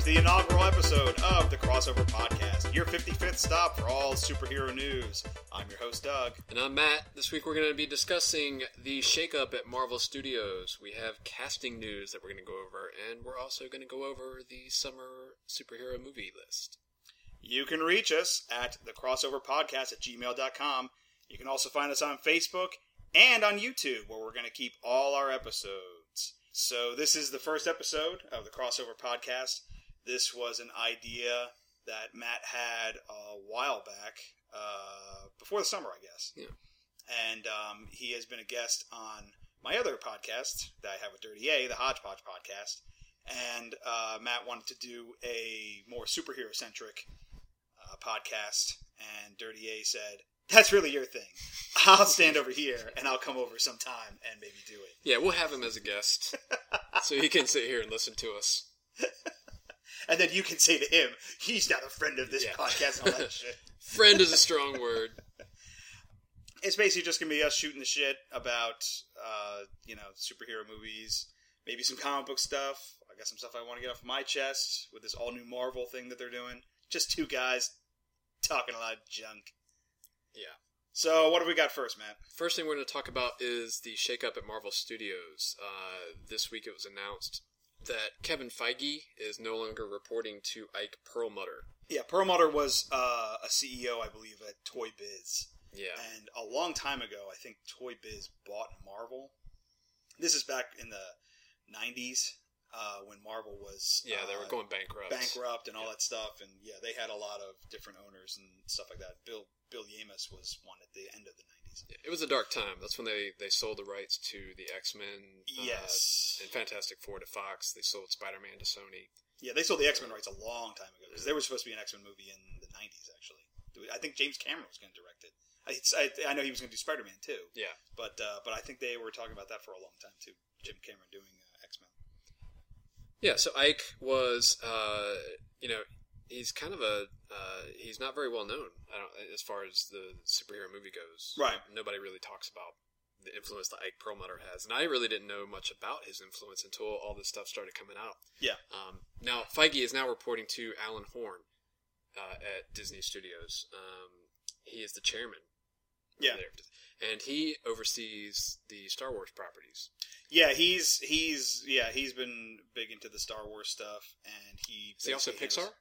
the inaugural episode of the Crossover Podcast, your 55th stop for all superhero news. I'm your host, Doug. And I'm Matt. This week we're going to be discussing the shakeup at Marvel Studios. We have casting news that we're going to go over, and we're also going to go over the summer superhero movie list. You can reach us at thecrossoverpodcast@gmail.com. You can also find us on Facebook and on YouTube, where we're going to keep all our episodes. So this is the first episode of the Crossover Podcast. This was an idea that Matt had a while back, before the summer, I guess. Yeah. And he has been a guest on my other podcast that I have with Dirty A, the Hodgepodge Podcast. And Matt wanted to do a more superhero-centric podcast. And Dirty A said, "That's really your thing. I'll stand over here, and I'll come over sometime and maybe do it." Yeah, we'll have him as a guest, so he can sit here and listen to us. And then you can say to him, "He's not a friend of this podcast," and all that shit. Friend is a strong word. It's basically just going to be us shooting the shit about, superhero movies, maybe some comic book stuff. I got some stuff I want to get off my chest with this all-new Marvel thing that they're doing. Just two guys talking a lot of junk. Yeah. So, what do we got first, Matt? First thing we're going to talk about is the shakeup at Marvel Studios. This week it was announced that Kevin Feige is no longer reporting to Ike Perlmutter. Yeah, Perlmutter was a CEO, I believe, at Toy Biz. Yeah. And a long time ago, I think Toy Biz bought Marvel. This is back in the 90s, when Marvel was... Yeah, they were going bankrupt. And all that stuff. And yeah, they had a lot of different owners and stuff like that. Bill Yamas was one at the end of the 90s. Yeah, it was a dark time. That's when they sold the rights to the X-Men. Yes. And Fantastic Four to Fox. They sold Spider-Man to Sony. Yeah, they sold the X-Men rights a long time ago. Because there was supposed to be an X-Men movie in the 90s, actually. I think James Cameron was going to direct it. I know he was going to do Spider-Man, too. Yeah. But I think they were talking about that for a long time, too. Jim Cameron doing X-Men. Yeah, so Ike was, he's kind of he's not very well known as far as the superhero movie goes. Right. Nobody really talks about the influence that Ike Perlmutter has. And I really didn't know much about his influence until all this stuff started coming out. Yeah. Now, Feige is now reporting to Alan Horn at Disney Studios. He is the chairman. Yeah. There. And he oversees the Star Wars properties. Yeah, he's been big into the Star Wars stuff, and Is he also Pixar?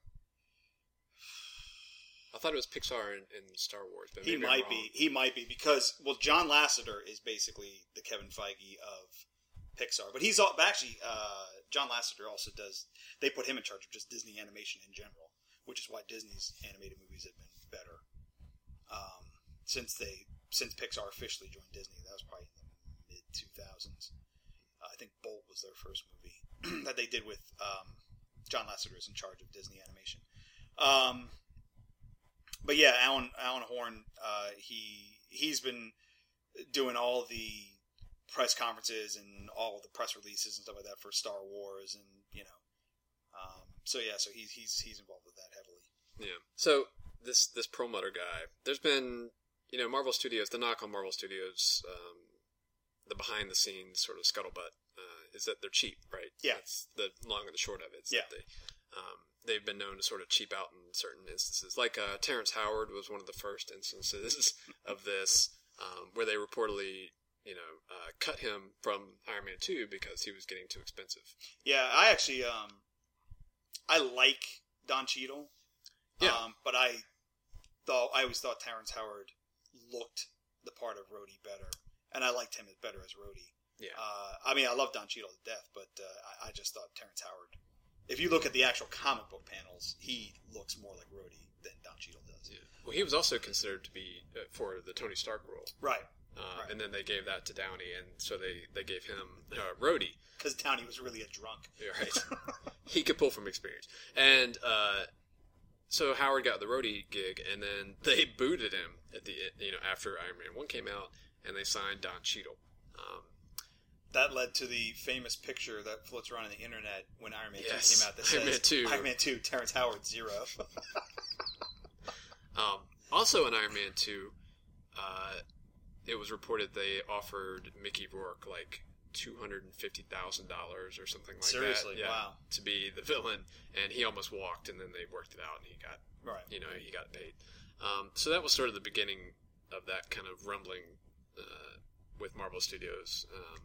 I thought it was Pixar in Star Wars, but he might be. He might be because John Lasseter is basically the Kevin Feige of Pixar, but he's actually John Lasseter also does. They put him in charge of just Disney animation in general, which is why Disney's animated movies have been better since Pixar officially joined Disney. That was probably in the mid-2000s. I think Bolt was their first movie that they did with John Lasseter is in charge of Disney animation. But yeah, Alan Horn, he's been doing all the press conferences and all of the press releases and stuff like that for Star Wars, and so he's involved with that heavily. Yeah. So this Perlmutter guy, there's been Marvel Studios. The knock on Marvel Studios, the behind the scenes sort of scuttlebutt, is that they're cheap, right? Yeah. That's the long and the short of it. Yeah. That they've been known to sort of cheap out in certain instances. Like Terrence Howard was one of the first instances of this, where they reportedly, cut him from Iron Man 2 because he was getting too expensive. Yeah, I actually, I like Don Cheadle. Yeah. But I always thought Terrence Howard looked the part of Rhodey better, and I liked him better as Rhodey. Yeah. I love Don Cheadle to death, but I just thought Terrence Howard, if you look at the actual comic book panels, he looks more like Rhodey than Don Cheadle does. Yeah. Well, he was also considered to be for the Tony Stark role. Right. Right. And then they gave that to Downey, and so they gave him Rhodey. Because Downey was really a drunk. Right. He could pull from experience. And so Howard got the Rhodey gig, and then they booted him at the after Iron Man 1 came out, and they signed Don Cheadle. That led to the famous picture that floats around on the internet when Iron Man 2 came out that says, Iron Man 2, Terrence Howard, 0. Also in Iron Man 2, it was reported they offered Mickey Rourke like $250,000 or something like Seriously, that. Yeah, wow. to be the villain, and he almost walked, and then they worked it out, and he got he got paid. So that was sort of the beginning of that kind of rumbling with Marvel Studios,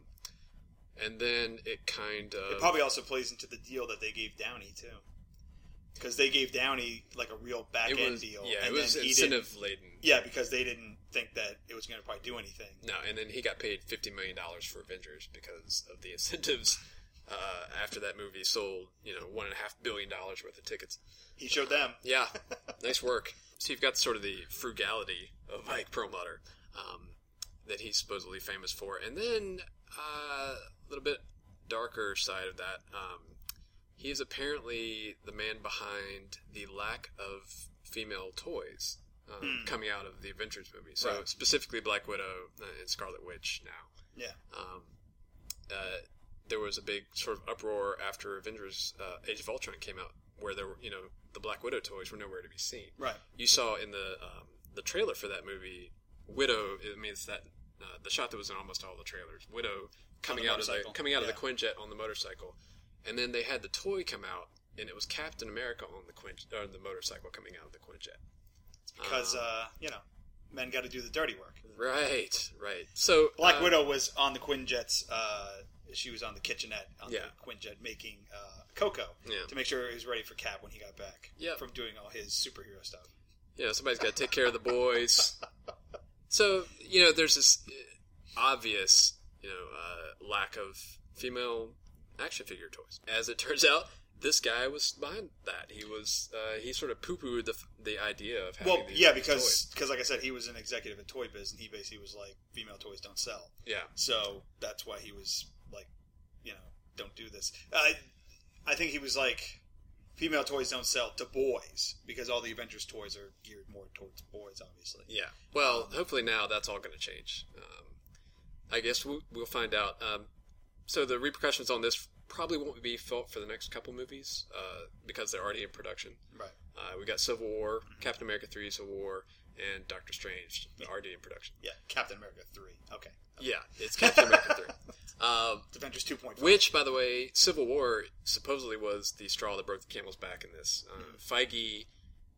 and then it probably also plays into the deal that they gave Downey too. Because they gave Downey like a real back-end deal. Yeah, and it was incentive-laden. Yeah, because they didn't think that it was going to probably do anything. No, and then he got paid $50 million for Avengers because of the incentives after that movie sold, $1.5 billion worth of tickets. He showed them. Yeah, nice work. So you've got sort of the frugality of Mike Perlmutter that he's supposedly famous for. And then a little bit darker side of that, he is apparently the man behind the lack of female toys coming out of the Avengers movie. So specifically Black Widow and Scarlet Witch now. Yeah. There was a big sort of uproar after Avengers Age of Ultron came out where there were, the Black Widow toys were nowhere to be seen. Right. You saw in the trailer for that movie, Widow, it's that the shot that was in almost all the trailers, Widow coming out of the Quinjet on the motorcycle. And then they had the toy come out, and it was Captain America on the motorcycle coming out of the Quinjet. Because, men got to do the dirty work. Right. So Black Widow was on the Quinjets. She was on the kitchenette on the Quinjet making cocoa to make sure he was ready for Cap when he got back from doing all his superhero stuff. Yeah, somebody's got to take care of the boys. So, there's this obvious, lack of female action figure toys. As it turns out, this guy was behind that. He sort of poo-pooed the idea of having these toys. Because like I said, he was an executive at Toy Biz, and he basically was like, female toys don't sell. Yeah. So that's why he was like, don't do this. I think he was like, female toys don't sell to boys, because all the Avengers toys are geared more towards boys, obviously. Yeah. Well, hopefully now that's all going to change. I guess we'll find out. So the repercussions on this probably won't be felt for the next couple movies because they're already in production. Right. We got Civil War, Captain America 3, Civil War, and Doctor Strange already in production. Yeah, Captain America 3. Okay. Yeah, it's Captain America 3. It's Avengers 2.5. Which, by the way, Civil War supposedly was the straw that broke the camel's back in this. Feige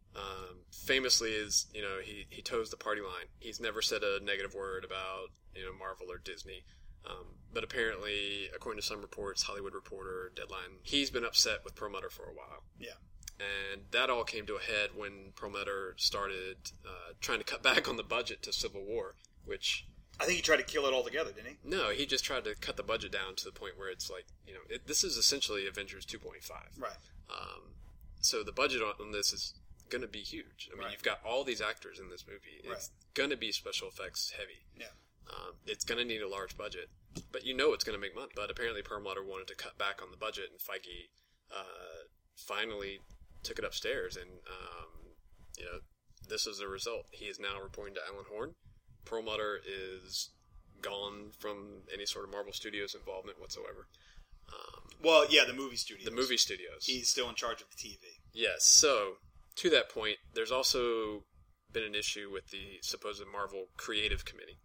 famously is, he toes the party line. He's never said a negative word about, Marvel or Disney. But apparently, according to some reports, Hollywood Reporter, Deadline, he's been upset with Perlmutter for a while. Yeah. And that all came to a head when Perlmutter started trying to cut back on the budget to Civil War, which... I think he tried to kill it altogether, didn't he? No, he just tried to cut the budget down to the point where it's like, this is essentially Avengers 2.5. Right. So the budget on this is going to be huge. I mean, you've got all these actors in this movie. It's going to be special effects heavy. Yeah. It's going to need a large budget, but it's going to make money. But apparently Perlmutter wanted to cut back on the budget, and Feige finally took it upstairs, and this is the result. He is now reporting to Alan Horn. Perlmutter is gone from any sort of Marvel Studios involvement whatsoever. The movie studios. The movie studios. He's still in charge of the TV. Yes. So, to that point, there's also been an issue with the supposed Marvel Creative Committee.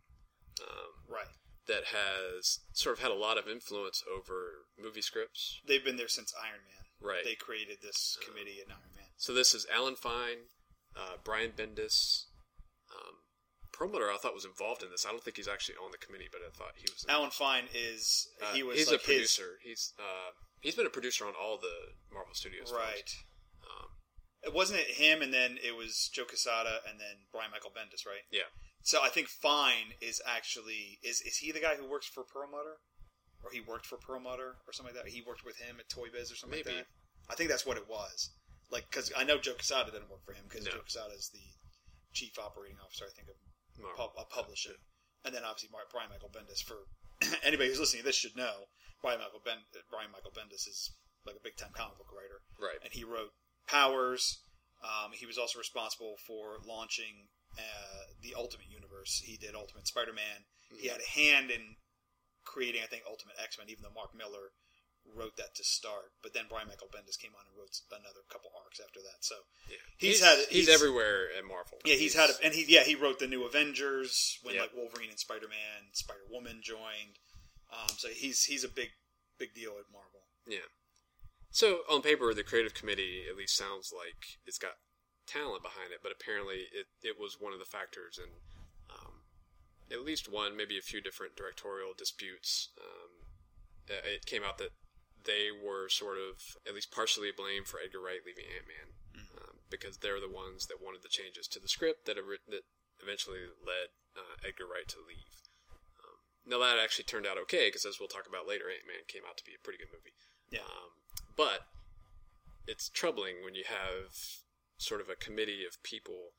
That has sort of had a lot of influence over movie scripts. They've been there since Iron Man. Right. They created this committee in Iron Man. So this is Alan Fine, Brian Bendis. Perlmutter, I thought, was involved in this. I don't think he's actually on the committee, but I thought he was. Alan Fine is... he's like a producer. He's been a producer on all the Marvel Studios films. Right. Wasn't it him, and then it was Joe Quesada, and then Brian Michael Bendis, right? Yeah. So I think Fine is actually... Is he the guy who works for Perlmutter? Or he worked for Perlmutter, or something like that? He worked with him at Toy Biz or something like that? I think that's what it was. Because I know Joe Quesada didn't work for him, because Joe Quesada is the chief operating officer, I think, of a publisher. And then obviously Brian Michael Bendis. For anybody who's listening to this should know, Brian Michael Bendis is like a big-time comic book writer. Right. And he wrote Powers. He was also responsible for launching the Ultimate Universe. He did Ultimate Spider-Man. Mm-hmm. He had a hand in creating, I think, Ultimate X-Men, even though Mark Millar wrote that to start. But then Brian Michael Bendis came on and wrote another couple arcs after that. So he's everywhere at Marvel. Yeah, he wrote the New Avengers when like Wolverine and Spider-Man, Spider-Woman joined. So he's a big deal at Marvel. Yeah. So on paper, the creative committee at least sounds like it's got talent behind it, but apparently it was one of the factors in at least one, maybe a few different directorial disputes. It came out that they were sort of at least partially blamed for Edgar Wright leaving Ant-Man, because they're the ones that wanted the changes to the script that eventually led Edgar Wright to leave. Now that actually turned out okay, because as we'll talk about later, Ant-Man came out to be a pretty good movie. Yeah. But it's troubling when you have sort of a committee of people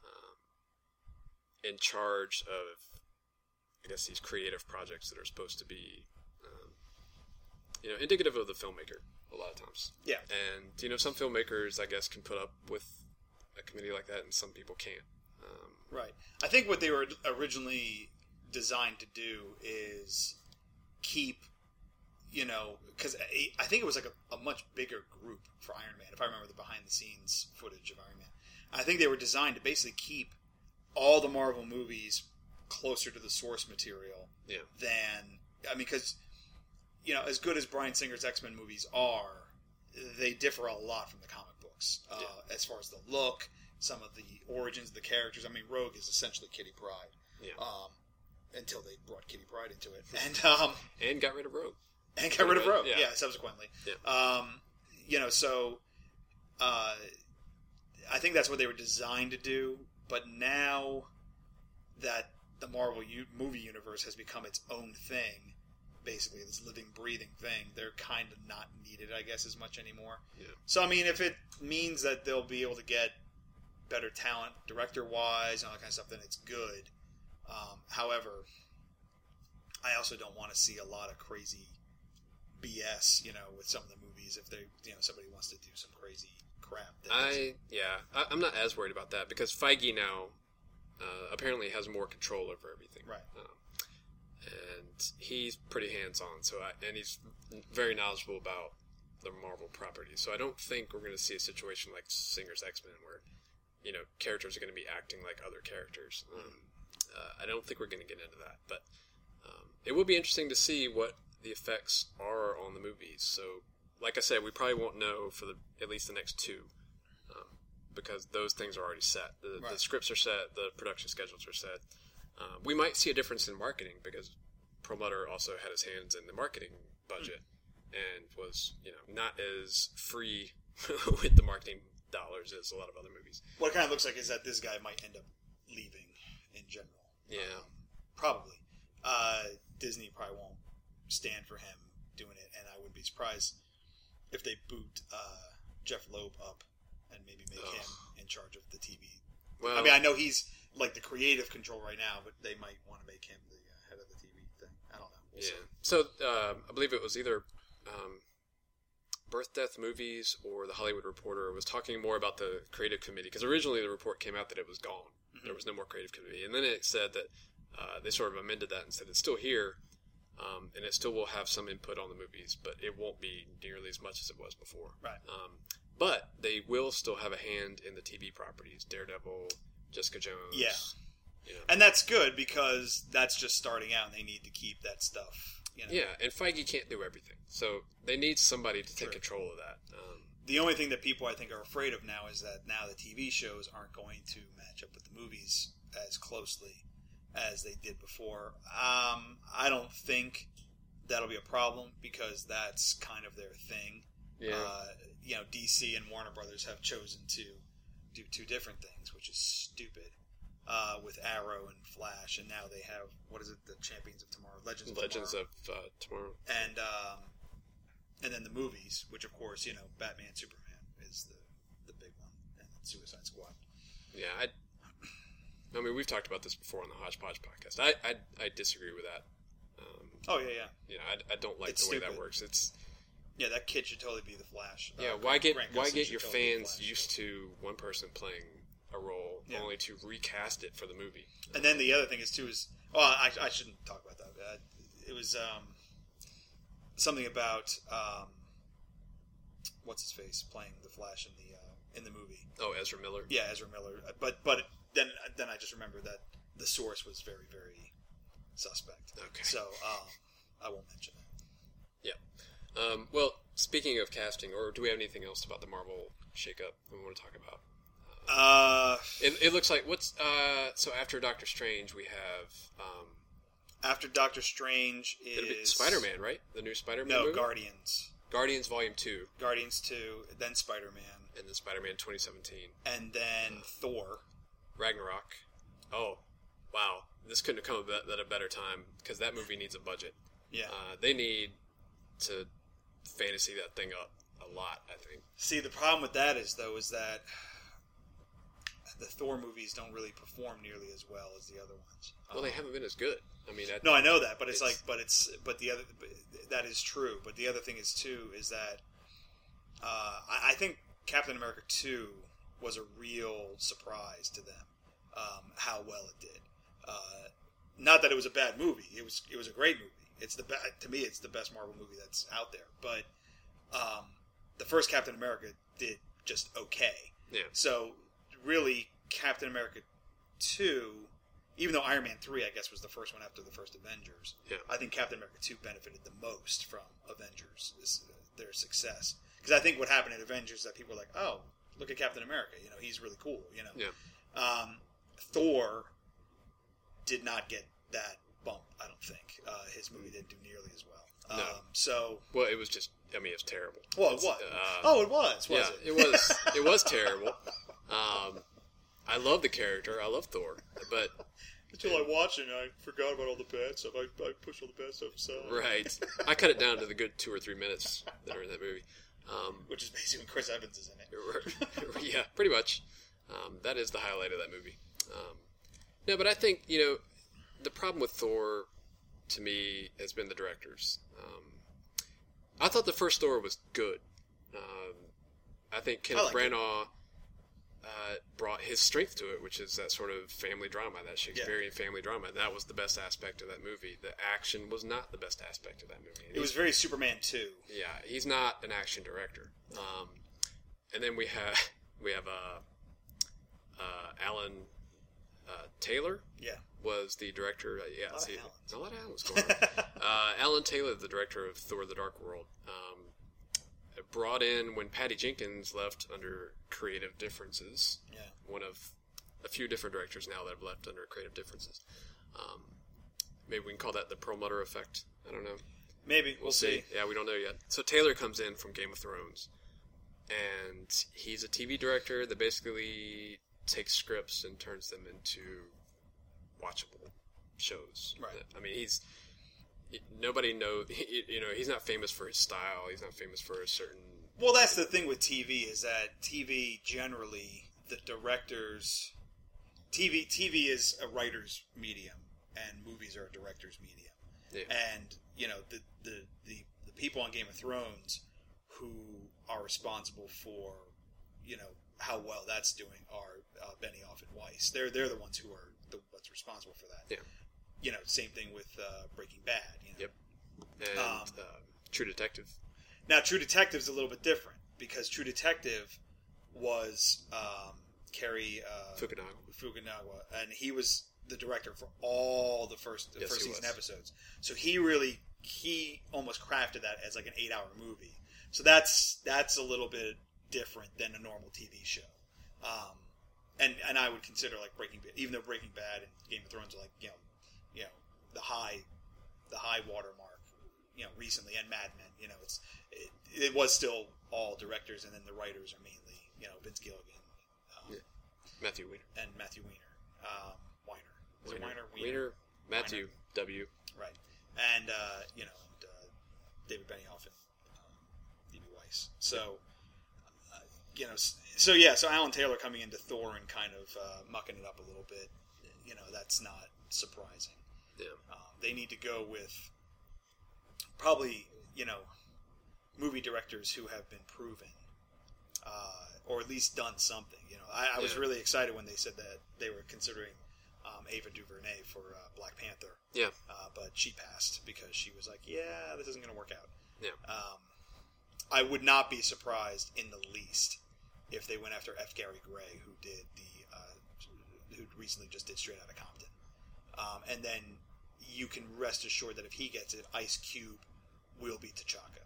in charge of, I guess, these creative projects that are supposed to be, indicative of the filmmaker a lot of times. Yeah. And, some filmmakers, I guess, can put up with a committee like that, and some people can't. Right. I think what they were originally designed to do is keep, because I think it was like a much bigger group for Iron Man, if I remember the behind-the-scenes footage of Iron Man. I think they were designed to basically keep all the Marvel movies closer to the source material than... because, as good as Bryan Singer's X-Men movies are, they differ a lot from the comic books. As far as the look, some of the origins of the characters. I mean, Rogue is essentially Kitty Pryde. Yeah. Until they brought Kitty Pryde into it. And got rid of Rogue. And got rid of Rogue, subsequently. Yeah. So... I think that's what they were designed to do, but now that the Marvel movie universe has become its own thing, basically this living, breathing thing, they're kind of not needed, I guess, as much anymore. Yeah. So, I mean, if it means that they'll be able to get better talent, director-wise, and all that kind of stuff, then it's good. However, I also don't want to see a lot of crazy BS, with some of the movies. If they, somebody wants to do some crazy crap. I'm not as worried about that because Feige now apparently has more control over everything. Right. And he's pretty hands-on, and he's very knowledgeable about the Marvel property. So I don't think we're going to see a situation like Singer's X-Men where, characters are going to be acting like other characters. I don't think we're going to get into that, but it will be interesting to see what the effects are on the movies. So, like I said, we probably won't know for at least the next two, because those things are already set. The scripts are set, the production schedules are set. We might see a difference in marketing because Perlmutter also had his hands in the marketing budget and was, not as free with the marketing dollars as a lot of other movies. What it kind of looks like is that this guy might end up leaving in general. Yeah. Probably. Disney probably won't stand for him doing it, and I wouldn't be surprised if they boot Jeff Loeb up and maybe make him in charge of the TV. Well, I mean, I know he's like the creative control right now, but they might want to make him the head of the TV thing. I don't know. We'll see. So I believe it was either Birth Death Movies or The Hollywood Reporter was talking more about the creative committee, because originally the report came out that it was gone. Mm-hmm. There was no more creative committee. And then it said that they sort of amended that and said it's still here, and it still will have some input on the movies, but it won't be nearly as much as it was before. Right. But they will still have a hand in the TV properties, Daredevil, Jessica Jones. Yeah. And that's good because that's just starting out and they need to keep that stuff. Yeah, and Feige can't do everything. So they need somebody to take control of that. The only thing that people, I think, are afraid of now is that now the TV shows aren't going to match up with the movies as closely as they did before. I don't think that'll be a problem because that's kind of their thing. Yeah. DC and Warner Brothers have chosen to do two different things, which is stupid. With Arrow and Flash, and now they have, what is it, the Champions of Tomorrow, Legends of Tomorrow, and then the movies, which of course, Batman, Superman is the big one, and Suicide Squad. Yeah, I mean, we've talked about this before on the Hodgepodge podcast. I disagree with that. I don't like it's the way stupid. that works. That kid should totally be the Flash. Why get your fans used to one person playing a role only to recast it for the movie? And then the other thing is I shouldn't talk about that. It was something about what's his face playing the Flash in the movie. Oh, Ezra Miller. Yeah, Ezra Miller. But then I just remember that the source was very, very suspect. Okay. So I won't mention that. Well, speaking of casting, or do we have anything else about the Marvel shakeup that we want to talk about? It looks like so after Doctor Strange we have after Doctor Strange is Spider-Man, right? The new Spider-Man no movie? Guardians Volume 2. Guardians 2, then Spider-Man. And then Spider-Man 2017. And then Thor. Ragnarok. Oh, wow. This couldn't have come at a better time, because that movie needs a budget. Yeah. They need to fantasy that thing up a lot, I think. See, the problem with that is that the Thor movies don't really perform nearly as well as the other ones. Well, they haven't been as good. I mean, no, I know that, but that is true. But the other thing is that I think Captain America 2 was a real surprise to them, how well it did. Not that it was a bad movie; it was a great movie. To me, it's the best Marvel movie that's out there. But the first Captain America did just okay. Yeah. So really, Captain America 2, even though Iron Man 3, I guess, was the first one after the first Avengers, I think Captain America 2 benefited the most from Avengers, their success. Because I think what happened in Avengers is that people were like, oh, look at Captain America, he's really cool, Yeah. Thor did not get that bump, I don't think. His movie didn't do nearly as well. No. Well, it was just, it was terrible. Well, it was. It was it? It was terrible. I love the character. I love Thor. But until I watched it, I forgot about all the bad stuff. I pushed all the bad stuff aside. Right. I cut it down to the good 2 or 3 minutes that are in that movie. Which is basically when Chris Evans is in it. Yeah, pretty much. That is the highlight of that movie. No, but I think, the problem with Thor, to me, has been the directors. I thought the first Thor was good. I think Kenneth Branagh brought his strength to it, which is that sort of family drama, that Shakespearean family drama. That was the best aspect of that movie. The action was not the best aspect of that movie. It was very Superman 2. Yeah, he's not an action director. And then we have Alan Taylor. Yeah. Was the director. A lot of Alans going on. Alan Taylor, the director of Thor: The Dark World, brought in when Patty Jenkins left under creative differences. Yeah. One of a few different directors now that have left under creative differences. Maybe we can call that the Perlmutter effect. I don't know. Maybe. We'll see. Yeah, we don't know yet. So Taylor comes in from Game of Thrones, and he's a TV director that basically takes scripts and turns them into watchable shows. Right. I mean, nobody knows. He's not famous for his style. He's not famous for a certain. Well, that's the thing with TV is that TV generally, the directors, TV is a writer's medium, and movies are a director's medium. Yeah. And the people on Game of Thrones who are responsible for how well that's doing are Benioff and Weiss. They're the ones who are what's responsible for that. Yeah. Same thing with Breaking Bad. Yep. And True Detective. Now, True Detective is a little bit different because True Detective was Cary Fukunaga, and he was the director for all the first season episodes. So he almost crafted that as like an 8-hour movie. So that's a little bit different than a normal TV show. And I would consider like Breaking Bad, even though Breaking Bad and Game of Thrones are like the high watermark recently, and Mad Men, it was still all directors, and then the writers are mainly Vince Gilligan, Matthew Weiner, and Matthew Weiner, Is it Weiner? Weiner, Matthew Weiner. W. Right, and David Benioff and D.B. Weiss. So. So Alan Taylor coming into Thor and kind of mucking it up a little bit, that's not surprising. Yeah. They need to go with probably, movie directors who have been proven, or at least done something. I was really excited when they said that they were considering Ava DuVernay for Black Panther. Yeah. But she passed because she was like, yeah, this isn't going to work out. Yeah. I would not be surprised in the least if they went after F. Gary Gray, who recently just did Straight Outta Compton, and then you can rest assured that if he gets it, Ice Cube will be T'Chaka.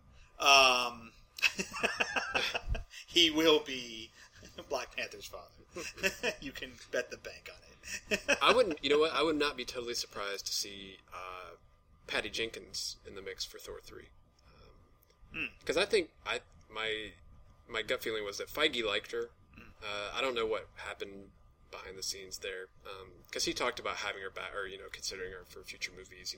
He will be Black Panther's father. You can bet the bank on it. I wouldn't. You know what? I would not be totally surprised to see Patty Jenkins in the mix for Thor 3. Because I think my gut feeling was that Feige liked her. I don't know what happened behind the scenes there, because he talked about having her back, or considering her for future movies.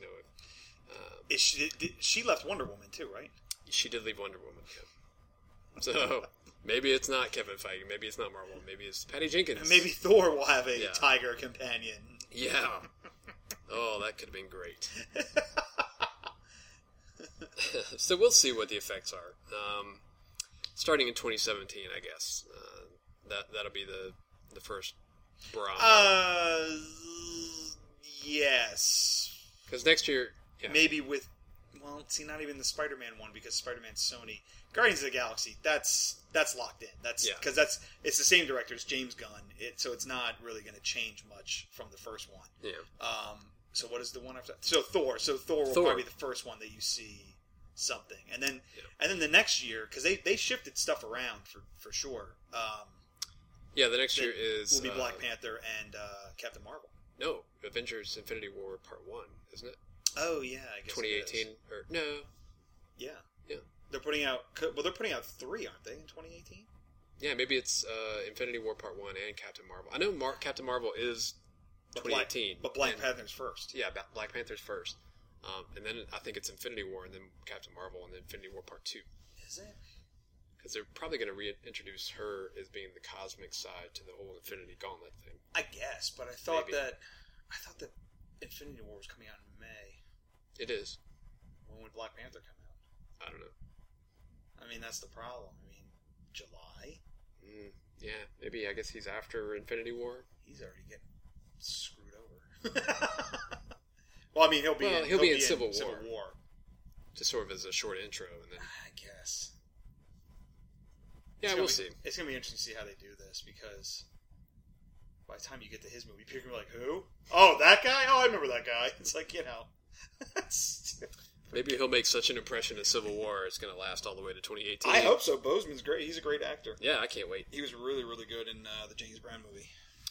She left Wonder Woman too, right? She did leave Wonder Woman. Yeah. So maybe it's not Kevin Feige. Maybe it's not Marvel. Maybe it's Patty Jenkins. Maybe Thor will have a tiger companion. Yeah. Oh, that could have been great. So we'll see what the effects are. Starting in 2017, I guess. That'll be the first barometer. Yes. Because next year... Yeah. Maybe with... Well, see, not even the Spider-Man one, because Spider-Man's Sony. Guardians of the Galaxy, that's locked in. Because it's the same director, it's James Gunn. So it's not really going to change much from the first one. Yeah. So what is the one after that? So Thor. So Thor will probably be the first one that you see something. And then the next year, because they shifted stuff around for sure. The next year will be Black Panther and Captain Marvel. No, Avengers Infinity War Part 1, isn't it? Oh, yeah, I guess 2018? Or, no. Yeah. Yeah. They're putting out 3, aren't they, in 2018? Yeah, maybe it's Infinity War Part 1 and Captain Marvel. I know Captain Marvel is 2018. But Black Panther's first. Yeah, Black Panther's first. And then I think it's Infinity War, and then Captain Marvel, and then Infinity War Part 2. Is it? Because they're probably going to reintroduce her as being the cosmic side to the whole Infinity Gauntlet thing. I guess, but I thought that Infinity War was coming out in May. It is. When would Black Panther come out? I don't know. I mean, that's the problem. I mean, July? Yeah, maybe. I guess he's after Infinity War. He's already getting screwed over. Well, I mean, he'll be in Civil War. Just sort of as a short intro, and then I guess. Yeah, we'll see. It's going to be interesting to see how they do this, because by the time you get to his movie, people are like, who? Oh, that guy? Oh, I remember that guy. It's like, maybe he'll make such an impression in Civil War, it's going to last all the way to 2018. I hope so. Boseman's great. He's a great actor. Yeah, I can't wait. He was really, really good in the James Brown movie.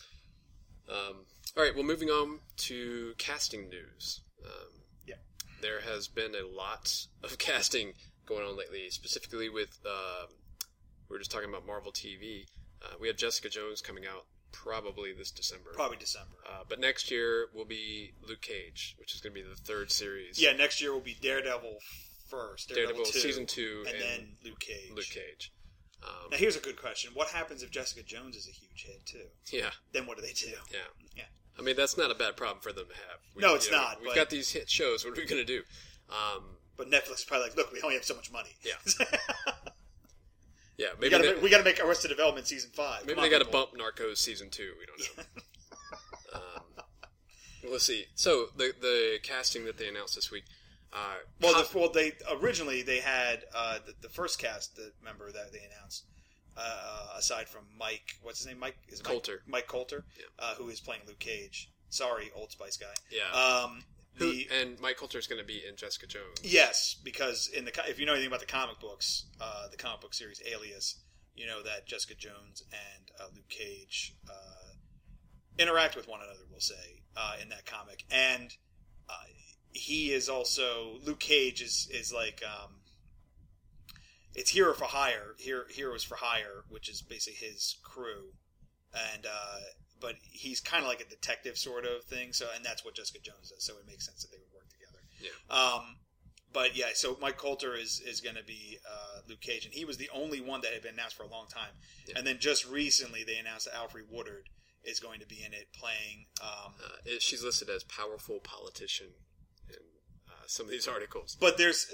All right, well, moving on to casting news. Yeah. There has been a lot of casting going on lately, specifically with... we were just talking about Marvel TV. We have Jessica Jones coming out probably this December. Probably December. But next year will be Luke Cage, which is going to be the third series. Yeah, next year will be Daredevil first. Daredevil Season 2. And then Luke Cage. Now, here's a good question. What happens if Jessica Jones is a huge hit, too? Yeah. Then what do they do? Yeah. I mean, that's not a bad problem for them to have. No, it's not. We've got these hit shows. What are we going to do? But Netflix is probably like, look, we only have so much money. Yeah. Yeah, maybe we got to make Arrested Development Season 5. Maybe they got to bump Narcos Season 2. We don't know. Let's see. So the casting that they announced this week. They originally they had the first cast member that they announced, aside from Mike. What's his name? Mike Coulter. Mike Coulter, yeah. Who is playing Luke Cage. Sorry, Old Spice guy. Yeah. And Mike Coulter is going to be in Jessica Jones. Yes, because if you know anything about the comic books, the comic book series Alias, you know that Jessica Jones and Luke Cage interact with one another, we'll say, in that comic. And he is also... Luke Cage is like... it's Hero for Hire. Heroes for Hire, which is basically his crew. And... but he's kind of like a detective sort of thing, and that's what Jessica Jones does, so it makes sense that they would work together. Yeah. But yeah, so Mike Coulter is going to be Luke Cage, and he was the only one that had been announced for a long time. Yeah. And then just recently they announced that Alfre Woodard is going to be in it playing... she's listed as powerful politician in some of these articles. But there's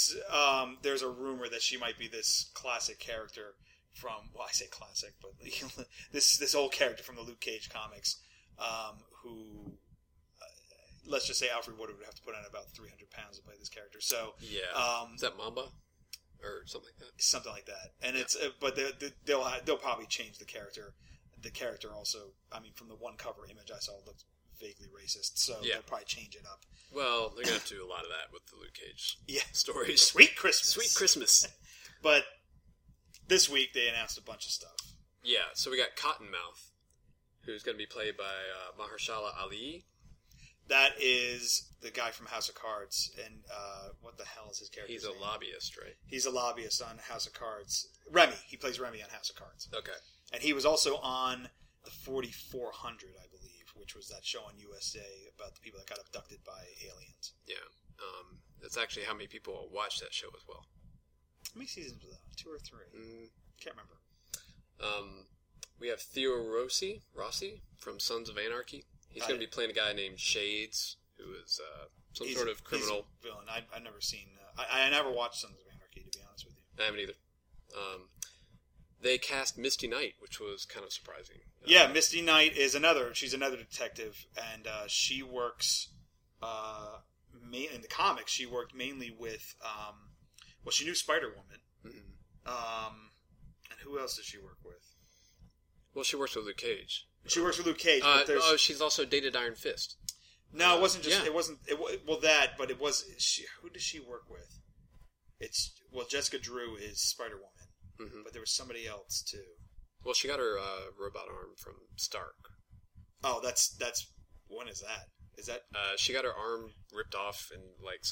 a rumor that she might be this classic character from, well, I say classic, but this old character from the Luke Cage comics, who, let's just say Alfre Woodard would have to put on about 300 pounds to play this character. So yeah, is that Mamba or something like that? Something like that. And it's, but they'll probably change the character. The character also, I mean, from the one cover image I saw, looked vaguely racist, so Yeah. they'll probably change it up. Well, they're going to have to do a lot of that with the Luke Cage Yeah. stories. Sweet Christmas. Sweet Christmas. But this week they announced a bunch of stuff. Yeah, so we got Cottonmouth, who's going to be played by Mahershala Ali. That is the guy from House of Cards, and what the hell is his character? He's a lobbyist, right? He's a lobbyist on House of Cards. Remy. He plays Remy on House of Cards. Okay. And he was also on the 4400, I believe, which was that show on USA about the people that got abducted by aliens. Yeah. That's actually how many people watch that show as well. How many seasons was that? 2 or 3? Can't remember. We have Theo Rossi from Sons of Anarchy. He's going to be playing a guy named Shades, who is some sort of criminal. He's a villain. I've never seen... I never watched Sons of Anarchy, to be honest with you. I haven't either. They cast Misty Knight, which was kind of surprising. Yeah, Misty Knight is another... She's another detective, and she works... in the comics, she worked mainly with... well, she knew Spider-Woman. Mm-hmm. And who else does she work with? Well, she works with Luke Cage. She works with Luke Cage. She's also dated Iron Fist. No, it wasn't just. Yeah. It wasn't. But it was. Who does she work with? Jessica Drew is Spider-Woman, but there was somebody else too. Well, she got her robot arm from Stark. Oh, that's. When is that? Is that? She got her arm ripped off in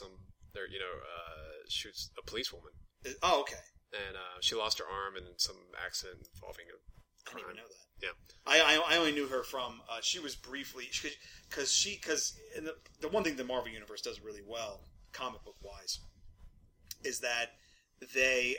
she was a policewoman. Oh, okay. And she lost her arm in some accident involving a crime. I didn't even know that. Yeah. I only knew her from she was briefly because the one thing the Marvel Universe does really well, comic book wise, is that they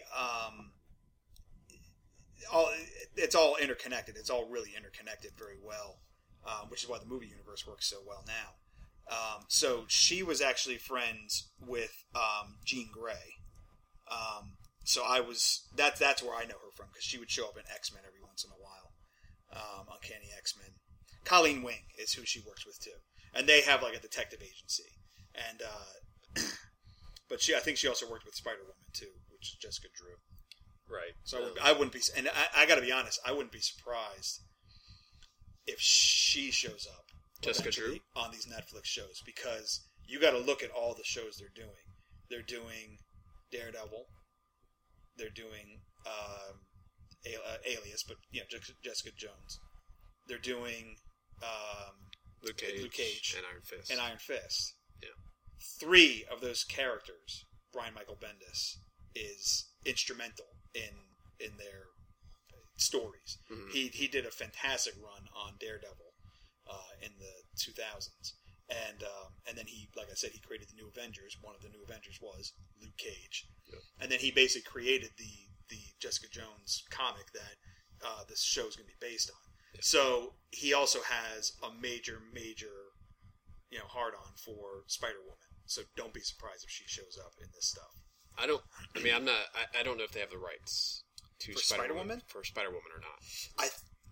it's all interconnected. It's all really interconnected very well, which is why the movie universe works so well now. So she was actually friends with Jean Grey. So that's where I know her from, because she would show up in X-Men every once in a while. Uncanny X-Men. Colleen Wing is who she works with too, and they have like a detective agency. And but I think she also worked with Spider-Woman too, which is Jessica Drew. Right. So I wouldn't be, and I got to be honest, I wouldn't be surprised if she shows up, Jessica Drew, on these Netflix shows, because you got to look at all the shows they're doing. They're doing Daredevil. They're doing Alias, but Jessica Jones. They're doing Luke Cage and Iron Fist. Yeah. 3 of those characters, Brian Michael Bendis, is instrumental in their stories. Mm-hmm. He did a fantastic run on Daredevil in the 2000s, and then he, like I said, he created the New Avengers. One of the New Avengers was Luke Cage, and then he basically created the Jessica Jones comic that this show is going to be based on. Yeah. So he also has a major hard on for Spider-Woman. So don't be surprised if she shows up in this stuff. I don't know if they have the rights to for Spider-Woman or not.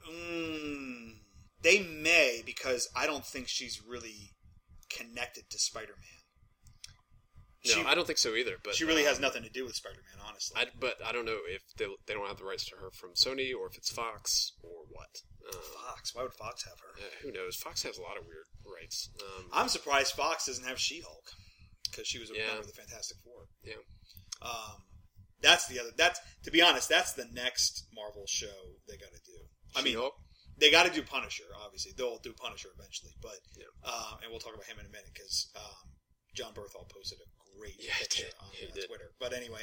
They may, because I don't think she's really connected to Spider-Man. No, I don't think so either. But she really has nothing to do with Spider-Man, honestly. But I don't know if they don't have the rights to her from Sony, or if it's Fox, or what. Fox? Why would Fox have her? Who knows? Fox has a lot of weird rights. I'm surprised Fox doesn't have She-Hulk, because she was a member of the Fantastic Four. Yeah. To be honest, that's the next Marvel show they got to do. She-Hulk? They got to do Punisher, obviously. They'll do Punisher eventually, but and we'll talk about him in a minute, because John Berthal posted a great picture on Twitter. But anyway,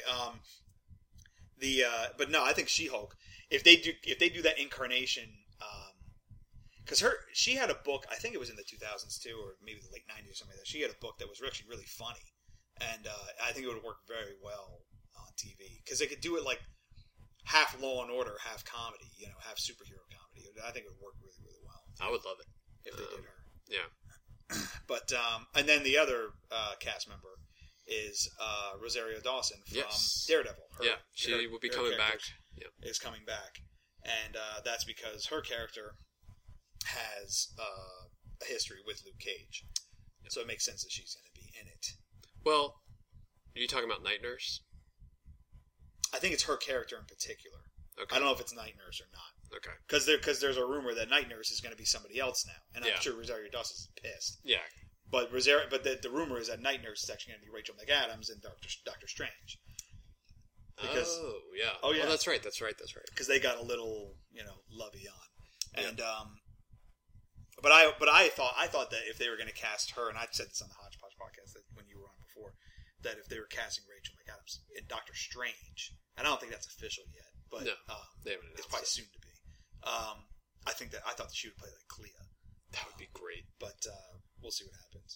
but no, I think She-Hulk. If they do that incarnation, because she had a book. I think it was in the 2000s too, or maybe the late 90s or something like that. She had a book that was actually really funny, and I think it would work very well on TV, because they could do it like half Law and Order, half comedy, half superhero comedy. I think it would work really, really well. I would love it if they did her. Yeah. But and then the other cast member is Rosario Dawson from Daredevil. She will be coming back. Yeah, is coming back, and that's because her character has a history with Luke Cage, so it makes sense that she's going to be in it. Well, are you talking about Night Nurse? I think it's her character in particular. Okay. I don't know if it's Night Nurse or not. Okay. Because there's a rumor that Night Nurse is going to be somebody else now, and I'm Yeah. sure Rosario Dawson is pissed. Yeah. But the rumor is that Night Nurse is actually going to be Rachel McAdams in Doctor Strange. Because, oh yeah. Oh yeah. Oh, that's right. Because they got a little, lovey on, and but I thought that if they were going to cast her, and I said this on the Hodgepodge podcast that when you were on before, that if they were casting Rachel McAdams in Doctor Strange, and I don't think that's official yet, but No, they haven't it's announced probably it. soon to be. I thought that she would play like Clea, That would be great. but we'll see what happens.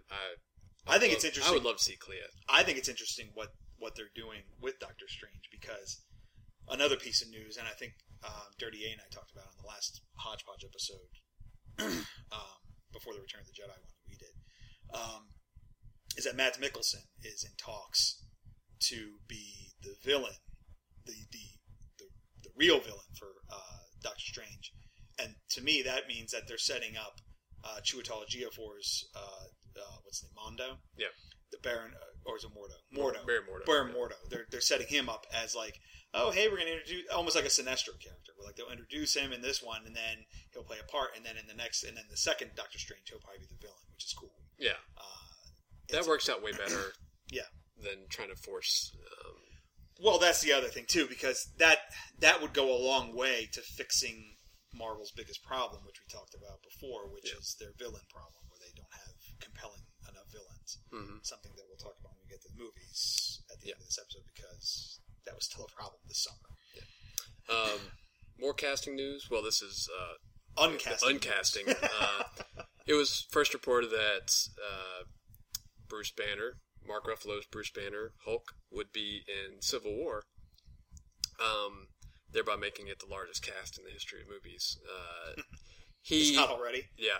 I think it's interesting. I would love to see Clea. I think it's interesting what they're doing with Doctor Strange, because another piece of news, and I think Dirty A and I talked about it on the last Hodgepodge episode before the Return of the Jedi one that we did, is that Mads Mikkelsen is in talks to be the villain, the real villain for Doctor Strange, and to me that means that they're setting up Chiwetel Ejiofor's what's his name, Mondo? Yeah. The Baron, or is it Mordo? Mordo. Baron Mordo. They're setting him up as like, oh hey, we're going to introduce, almost like a Sinestro character. Where like they'll introduce him in this one, and then he'll play a part, and then in the next, and then the second Doctor Strange, he'll probably be the villain, which is cool. Yeah. That works out way better. Yeah. Than trying to force. Well, that's the other thing too, because that would go a long way to fixing Marvel's biggest problem, which we talked about before, which is their villain problem, where they don't have compelling enough villains. Mm-hmm. Something that we'll talk about when we get to the movies at the end of this episode, because that was still a problem this summer. Yeah. More casting news. Well, this is Uncasting. It was first reported that Bruce Banner, Mark Ruffalo's Bruce Banner, Hulk, would be in Civil War, thereby making it the largest cast in the history of movies. It's not already. Yeah.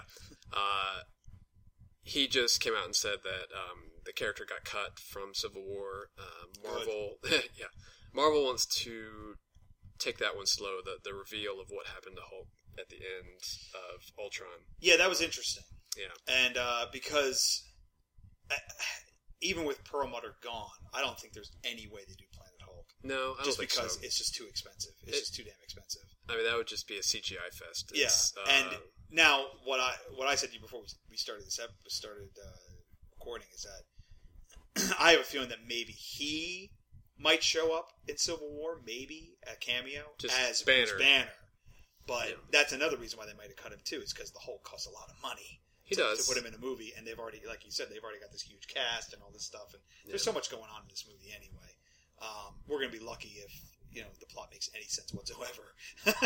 He just came out and said that the character got cut from Civil War. Marvel wants to take that one slow, the reveal of what happened to Hulk at the end of Ultron. Yeah, that was interesting. Yeah. And because even with Perlmutter gone, I don't think there's any way they do Planet Hulk. No, I don't think so. Just because it's just too expensive. It's just too damn expensive. I mean, that would just be a CGI fest. And now what I said to you before we started recording is that I have a feeling that maybe he might show up in Civil War, maybe a cameo just as Banner. Bruce Banner. But that's another reason why they might have cut him too, is because the Hulk costs a lot of money. To put him in a movie, and they've already, like you said, got this huge cast and all this stuff, and there's so much going on in this movie anyway. We're going to be lucky if the plot makes any sense whatsoever.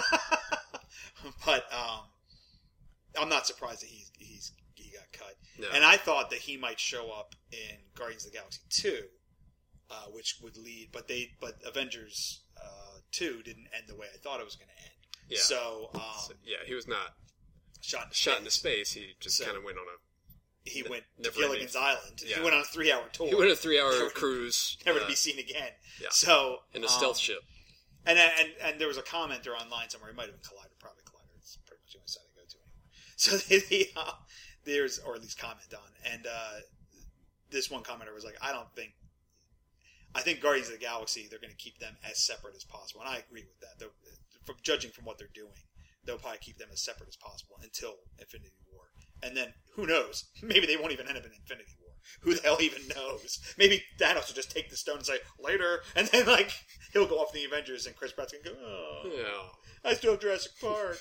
But I'm not surprised that he got cut. No. And I thought that he might show up in Guardians of the Galaxy 2, which would lead, but Avengers 2 didn't end the way I thought it was going to end. Yeah. So he was not shot into space. He just kind of went on a. He went to Gilligan's Island. Yeah. He went on a 3-hour tour. He went on a 3-hour cruise, never to be seen again. Yeah. So in a stealth ship. And there was a commenter online somewhere. It might have been Collider, probably Collider. It's pretty much the only site I go to anymore. So there's, or at least comment on, and this one commenter was like, I think Guardians of the Galaxy, they're going to keep them as separate as possible, and I agree with that. From judging from what they're doing, they'll probably keep them as separate as possible until Infinity War. And then, who knows? Maybe they won't even end up in Infinity War. Who the hell even knows? Maybe Thanos will just take the stone and say, later, and then, he'll go off the Avengers, and Chris Pratt's going to go, oh, Yeah. I still have Jurassic Park.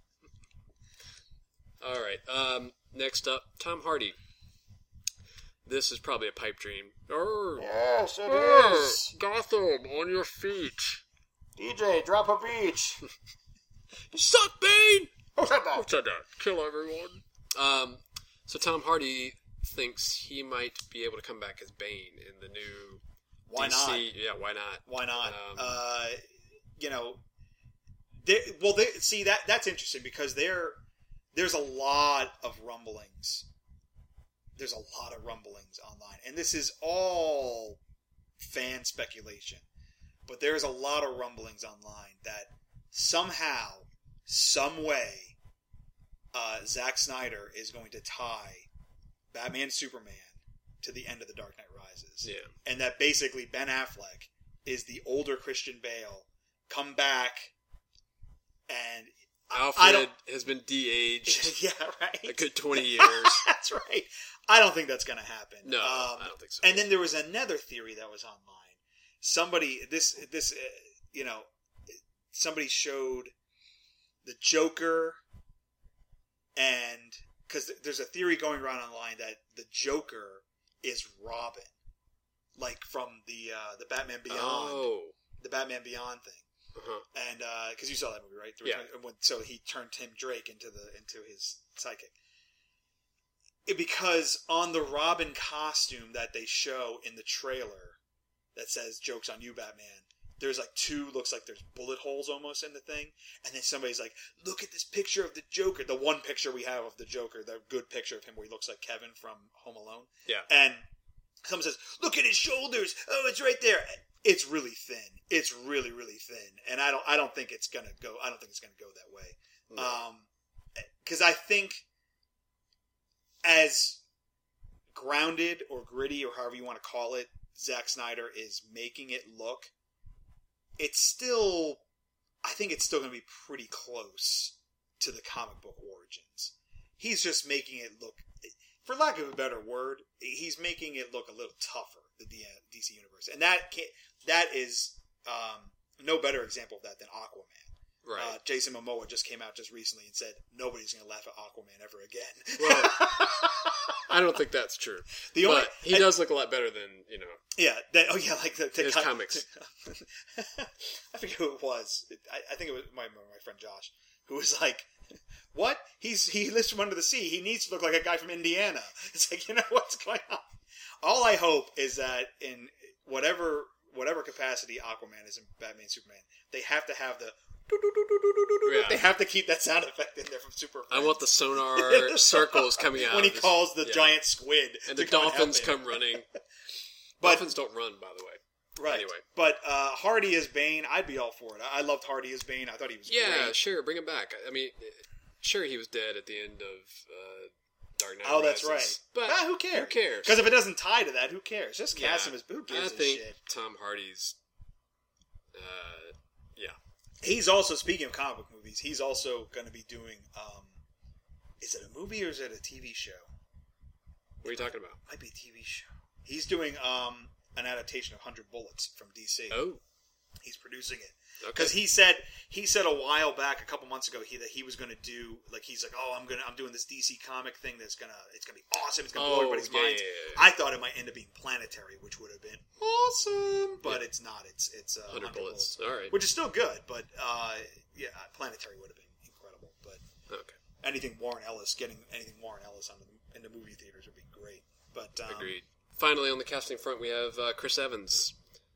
All right. Next up, Tom Hardy. This is probably a pipe dream. Yes, it is. Gotham, on your feet. DJ, drop a beach. Suck, Bane! Who said that? Who said that? Kill everyone. So Tom Hardy thinks he might be able to come back as Bane in the new Why DC. not? Yeah, why not? Why not? See, that's interesting, because there's a lot of rumblings. There's a lot of rumblings online, and this is all fan speculation. But there's a lot of rumblings online that somehow, some way, Zack Snyder is going to tie Batman Superman to the end of The Dark Knight Rises. Yeah. And that basically Ben Affleck is the older Christian Bale come back and Alfred has been de-aged yeah, right. a good 20 years. That's right. I don't think that's going to happen. No, I don't think so. And then there was another theory that was online. Somebody somebody showed the Joker, and because there's a theory going around online that the Joker is Robin, like from the Batman Beyond, the Batman Beyond thing. Uh-huh. And because you saw that movie, right? Yeah. So he turned Tim Drake into his sidekick. Because on the Robin costume that they show in the trailer that says "Joke's on you, Batman," there's like looks like there's bullet holes almost in the thing, and then somebody's like, "Look at this picture of the Joker." The one picture we have of the Joker, the good picture of him where he looks like Kevin from Home Alone. Yeah. And someone says, "Look at his shoulders. Oh, it's right there." It's really thin. It's really, really thin, and I don't think it's gonna go. I don't think it's gonna go that way. No. Because I think as grounded or gritty or however you want to call it, Zack Snyder is making it look. It's still, I think it's still gonna be pretty close to the comic book origins. He's just making it look, for lack of a better word, he's making it look a little tougher. The DC universe, and that is no better example of that than Aquaman. Right. Jason Momoa just came out just recently and said nobody's going to laugh at Aquaman ever again. Well, I don't think that's true. But he does look a lot better than Yeah. Like his comics. I forget who it was. I think it was my friend Josh, who was like, "What? He lives from under the sea. He needs to look like a guy from Indiana." It's like, what's going on? All I hope is that in whatever capacity Aquaman is in Batman Superman, they have to have the they have to keep that sound effect in there from Super Friends. I want the sonar circles coming out when he calls the giant squid, and the dolphins come running. Dolphins don't run, by the way. Right. Anyway, but Hardy as Bane, I'd be all for it. I loved Hardy as Bane. I thought he was great. Yeah, sure, bring him back. I mean, sure, he was dead at the end of Dark Knight. Oh, that's Rises, right. But who cares? Who cares? Because if it doesn't tie to that, who cares? Just cast him as who gives I a think shit. Tom Hardy's. He's also, speaking of comic book movies, he's also going to be doing. Is it a movie or is it a TV show? What are you talking about? Might be a TV show. He's doing an adaptation of 100 Bullets from DC. Oh, he's producing it. okay. Because he said a while back, a couple months ago, that he was going to do, like, he's like, oh, I'm doing this DC comic thing it's gonna be awesome. It's gonna blow everybody's minds. Yeah. I thought it might end up being Planetary, which would have been awesome, but it's not. It's 100 Bullets. All right. which is still good, but Planetary would have been incredible. But Okay. getting anything Warren Ellis into movie theaters would be great. But Agreed. Finally, on the casting front, we have Chris Evans.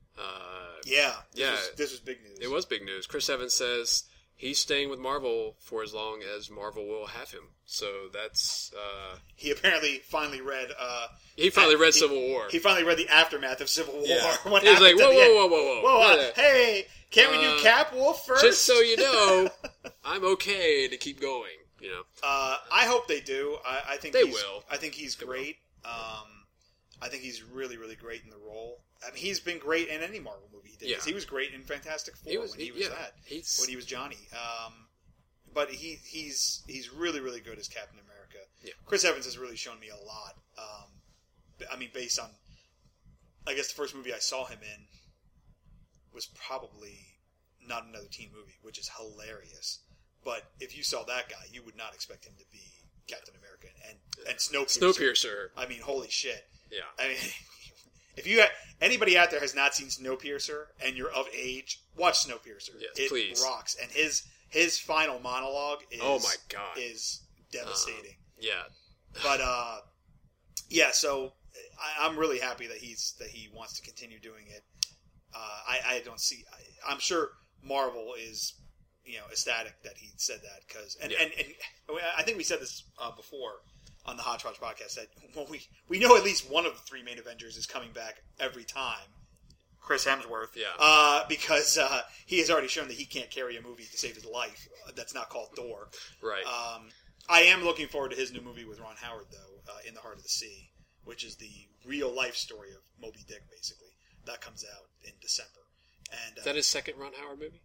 This was big news. It was big news. Chris Evans says he's staying with Marvel for as long as Marvel will have him. So that's... he apparently finally read... Civil War. He finally read the aftermath of Civil War. Yeah. What he was like, happened whoa. Hey, can't we do Cap Wolf first? Just so you know, I'm okay to keep going, I hope they do. I think they will. I think he's great. I think he's really, really great in the role. I mean, he's been great in any Marvel movie he did. Yeah. He was great in Fantastic Four when he was Johnny. But he's really, really good as Captain America. Yeah. Chris Evans has really shown me a lot. I mean, based on, I guess the first movie I saw him in was probably Not Another Teen Movie, which is hilarious. But if you saw that guy, you would not expect him to be Captain America and Snowpiercer. I mean, holy shit. Yeah. I mean, if anybody out there has not seen Snowpiercer and you're of age, watch Snowpiercer. Yes, please. Rocks. And his final monologue is, oh my God, is devastating. Yeah. But so I'm really happy that he wants to continue doing it. I don't see. I'm sure Marvel is ecstatic that he said that because and I think we said this before on the Hodgepodge podcast that we know at least one of the three main Avengers is coming back every time. Chris Hemsworth, because he has already shown that he can't carry a movie to save his life. That's not called Thor. Right. I am looking forward to his new movie with Ron Howard, though, In the Heart of the Sea, which is the real life story of Moby Dick, basically. That comes out in December. And is that his second Ron Howard movie?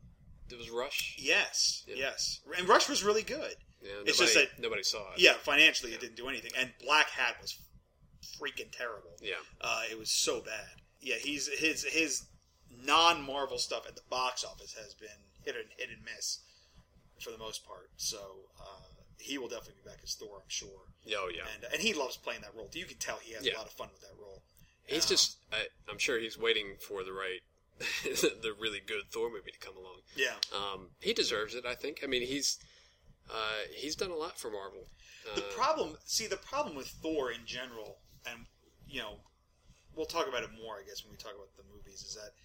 it was Rush. Yes, Yeah. yes. And Rush was really good. Yeah, It's just that nobody saw it. Yeah, financially it didn't do anything. And Black Hat was freaking terrible. Yeah. It was so bad. Yeah, his non-Marvel stuff at the box office has been hit and miss for the most part. So he will definitely be back as Thor, I'm sure. Oh yeah. And he loves playing that role. You can tell he has a lot of fun with that role. He's just I'm sure he's waiting for the right the really good Thor movie to come along. Yeah. He deserves it, I think. I mean, he's done a lot for Marvel. The problem with Thor in general, and you know, we'll talk about it more, I guess, when we talk about the movies, is that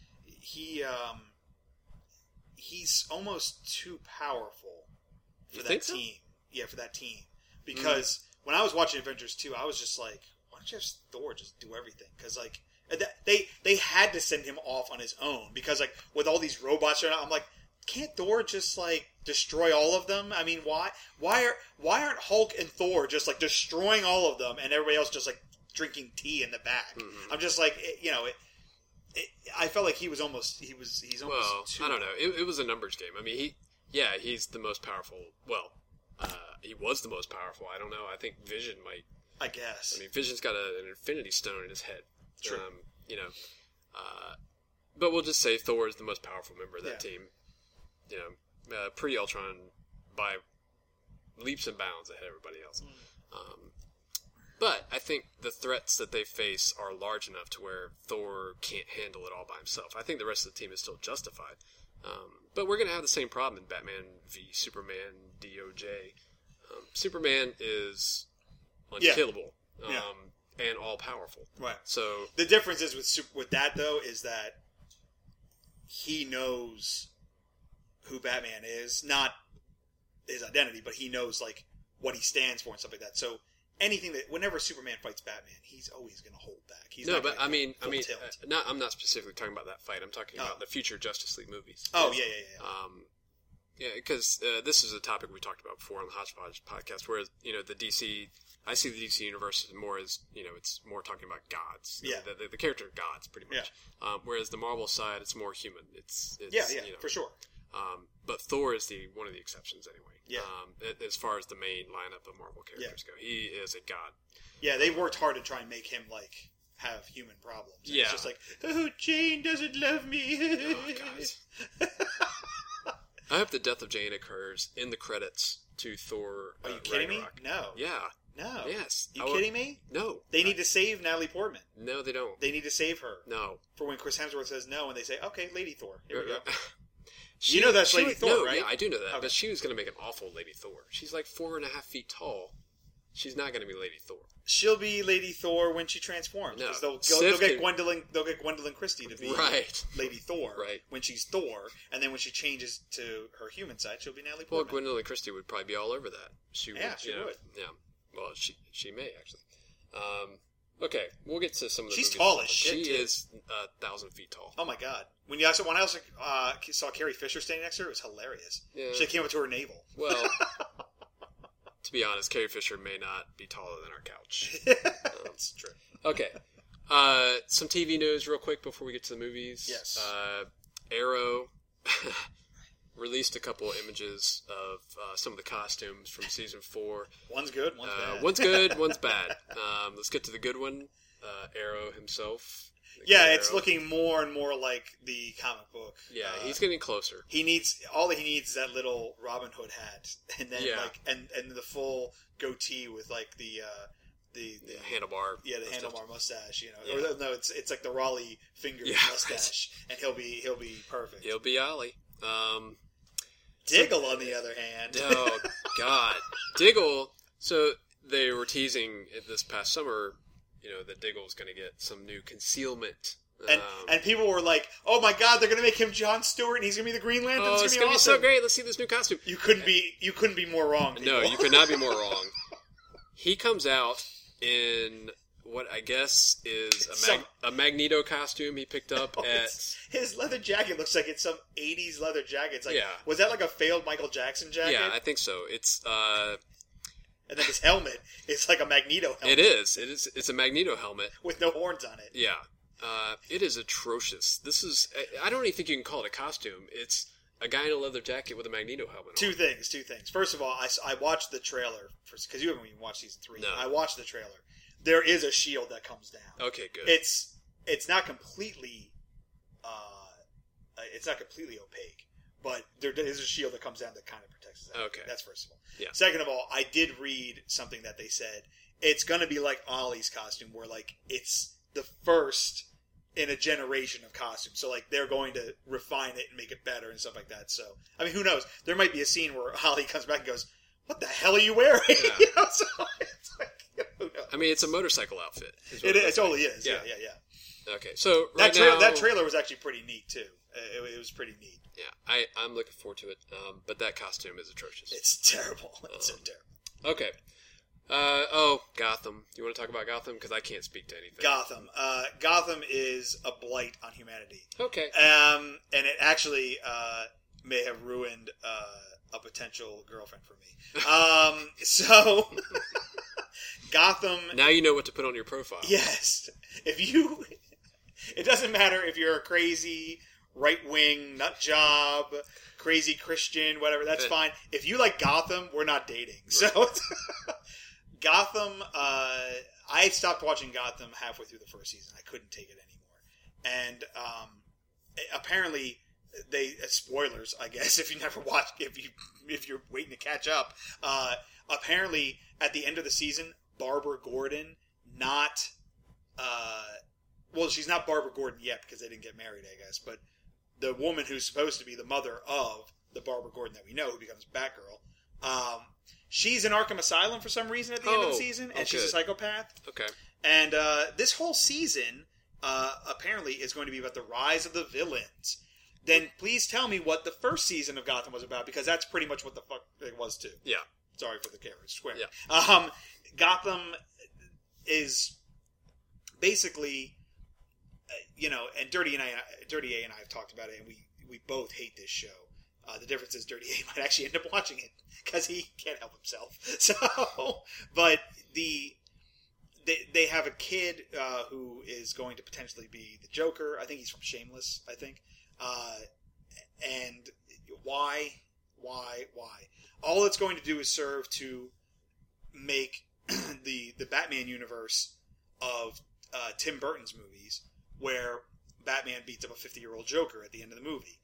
he's almost too powerful for that team. Yeah, for that team. Because when I was watching Avengers 2, I was just like, why don't you have Thor just do everything? Because like they had to send him off on his own because like with all these robots, I'm like, can't Thor just like destroy all of them? I mean, why aren't Hulk and Thor just like destroying all of them and everybody else just like drinking tea in the back? Mm-hmm. I'm just like, I felt like he's almost well, too... I don't know. It was a numbers game. I mean, he's the most powerful. Well, he was the most powerful. I don't know. I think Vision might. I guess. I mean, Vision's got an Infinity Stone in his head. True. But we'll just say Thor is the most powerful member of that team. You know, pre-Ultron by leaps and bounds ahead of everybody else. But I think the threats that they face are large enough to where Thor can't handle it all by himself. I think the rest of the team is still justified. But we're going to have the same problem in Batman v Superman DOJ. Superman is unkillable and all-powerful. Right. So the difference is with that, though, is that he knows who Batman is, not his identity, but he knows like what he stands for and stuff like that. So whenever Superman fights Batman, he's always going to hold back. I'm not specifically talking about that fight. I'm talking about the future Justice League movies. Oh yeah. Because this is a topic we talked about before on the Hodgepodge podcast, where the DC, I see the DC universe as more as it's more talking about gods. Yeah. The character of gods, pretty much. Yeah. Whereas the Marvel side, it's more human. It's for sure. But Thor is one of the exceptions anyway. Yeah. As far as the main lineup of Marvel characters go, he is a god. Yeah, they worked hard to try and make him like have human problems. And it's just like, oh, Jane doesn't love me. Oh, guys. I hope the death of Jane occurs in the credits to Thor. Are you kidding Ragnarok. me? No. Yeah. No. Yes. You kidding me? No. They need to save Natalie Portman. No, they don't. They need to save her. No. For when Chris Hemsworth says no, and they say, okay, Lady Thor. Here we go. That's Lady Thor, right? Yeah, I do know that. Okay. But she was going to make an awful Lady Thor. She's like 4.5 feet tall. She's not going to be Lady Thor. She'll be Lady Thor when she transforms. No, they'll get Gwendolyn. They'll get Gwendolyn Christie to be Lady Thor. Right. When she's Thor, and then when she changes to her human side, she'll be Natalie Portman. Well, Gwendolyn Christie would probably be all over that. She would. Yeah. Well, she may actually. Okay, we'll get to some of the. She's movies. tall as shit. She is 1,000 feet tall. Oh my god! When I saw Carrie Fisher standing next to her, it was hilarious. Yeah. She came up to her navel. Well, to be honest, Carrie Fisher may not be taller than our couch. That's true. Okay, some TV news real quick before we get to the movies. Yes. Arrow released a couple of images of some of the costumes from season 4. One's good, one's bad. One's good, one's bad. Let's get to the good one. Arrow himself. It's looking more and more like the comic book. Yeah, he's getting closer. All he needs is that little Robin Hood hat, and then and the full goatee with like the handlebar. Yeah, the handlebar mustache. Or no, it's like the Raleigh finger mustache, and he'll be perfect. He'll be Ollie. Diggle, on the other hand. Oh, God. Diggle. So they were teasing this past summer, that Diggle's going to get some new concealment. And people were like, oh my God, they're going to make him Jon Stewart and he's going to be the Green Lantern. Oh, it's going to be so great. Let's see this new costume. You couldn't be more wrong. No, you could not be more wrong. He comes out in what I guess is a Magneto costume he picked up at... His leather jacket looks like it's some 80s leather jacket. It's like, was that like a failed Michael Jackson jacket? Yeah, I think so. It's... And then his helmet is like a Magneto helmet. It is. It's a Magneto helmet. With no horns on it. Yeah. It is atrocious. This is... I don't even think you can call it a costume. It's a guy in a leather jacket with a Magneto helmet on. Two things. First of all, I watched the trailer because you haven't even watched season 3. No. I watched the trailer. There is a shield that comes down. Okay, good. It's not completely opaque, but there is a shield that comes down that kind of protects his head. Okay. That's first of all. Yeah. Second of all, I did read something that they said it's going to be like Ollie's costume, where like it's the first in a generation of costumes. So like they're going to refine it and make it better and stuff like that. So I mean, who knows? There might be a scene where Ollie comes back and goes, "What the hell are you wearing?" Yeah. So it's like, who knows? I mean, it's a motorcycle outfit. It totally is. Yeah. Okay, so That now, that trailer was actually pretty neat too. It was pretty neat. Yeah, I'm looking forward to it. But that costume is atrocious. It's terrible. It's so terrible. Okay. Gotham. Do you want to talk about Gotham? Because I can't speak to anything. Gotham. Gotham is a blight on humanity. Okay. And it actually may have ruined a potential girlfriend for me. So Gotham. Now you know what to put on your profile. Yes. It doesn't matter if you're a crazy right-wing nut job, crazy Christian, whatever. That's fine. If you like Gotham, we're not dating. Right. So Gotham. I stopped watching Gotham halfway through the first season. I couldn't take it anymore. And apparently, spoilers. I guess if you never watched, if you're waiting to catch up, apparently at the end of the season, Barbara Gordon, she's not Barbara Gordon yet because they didn't get married, I guess, but the woman who's supposed to be the mother of the Barbara Gordon that we know, who becomes Batgirl, she's in Arkham Asylum for some reason at the end of the season, and she's a psychopath. Okay. And this whole season, apparently, is going to be about the rise of the villains. Then please tell me what the first season of Gotham was about, because that's pretty much what the fuck it was too. Yeah. Sorry for the camera square. Yeah. Gotham is basically, and Dirty A and I have talked about it, and we both hate this show. The difference is Dirty A might actually end up watching it because he can't help himself. So, but they have a kid who is going to potentially be the Joker. I think he's from Shameless. I think, and why? All it's going to do is serve to make the Batman universe of Tim Burton's movies, where Batman beats up a 50-year-old Joker at the end of the movie.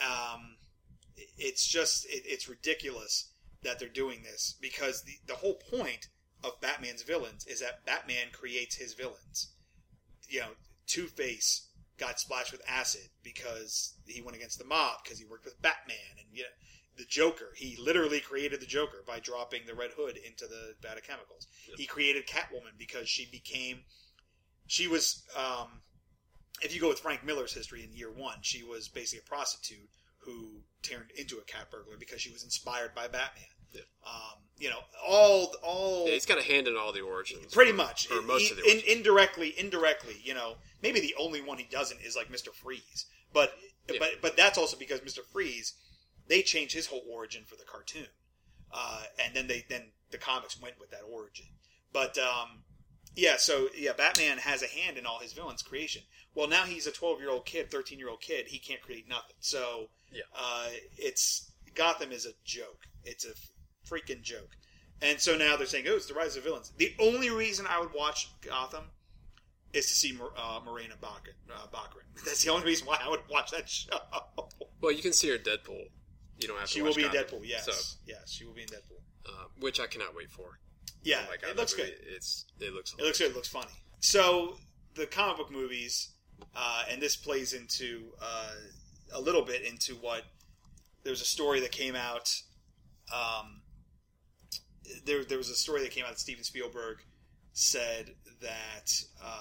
It's just it's ridiculous that they're doing this, because the whole point of Batman's villains is that Batman creates his villains. Two-Face got splashed with acid because he went against the mob because he worked with Batman, and the Joker, he literally created the Joker by dropping the Red Hood into the vat of chemicals. Yep. He created Catwoman because she was if you go with Frank Miller's history in Year One, she was basically a prostitute who turned into a cat burglar because she was inspired by Batman. Yeah. All he's got a hand in all the origins. Pretty much. For most of the origins. Indirectly, maybe the only one he doesn't is like Mr. Freeze. But that's also because Mr. Freeze, they changed his whole origin for the cartoon. And then the comics went with that origin. But Batman has a hand in all his villains' creation. Well, now he's a 12-year-old kid, 13-year-old kid. He can't create nothing. So, Gotham is a joke. It's a freaking joke. And so now they're saying, it's the rise of villains. The only reason I would watch Gotham is to see Morena Baccarin. That's the only reason why I would watch that show. Well, you can see her Deadpool. You don't have to. She will be in Deadpool. Yes, so, yes, she will be in Deadpool. Which I cannot wait for. Yeah, it looks good. It looks good. It looks funny. So the comic book movies, and this plays into a little bit into what there's a story that came out. There was a story that came out that Steven Spielberg said that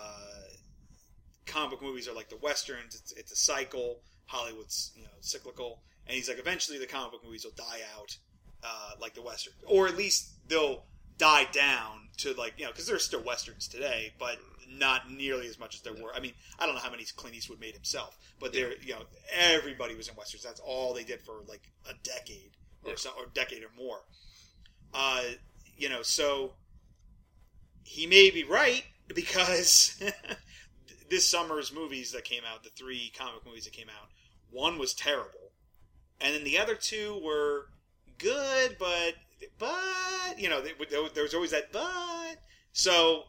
comic book movies are like the westerns. It's a cycle. Hollywood's cyclical, and he's like, eventually the comic book movies will die out like the western, or at least they'll die down to because there's still westerns today, but not nearly as much as there were. I mean, I don't know how many Clint Eastwood made himself, but everybody was in westerns. That's all they did for like a decade or so, or decade or more. So he may be right, because this summer's movies that came out, the 3 comic movies that came out, one was terrible, and then the other two were good, but there was always that but. So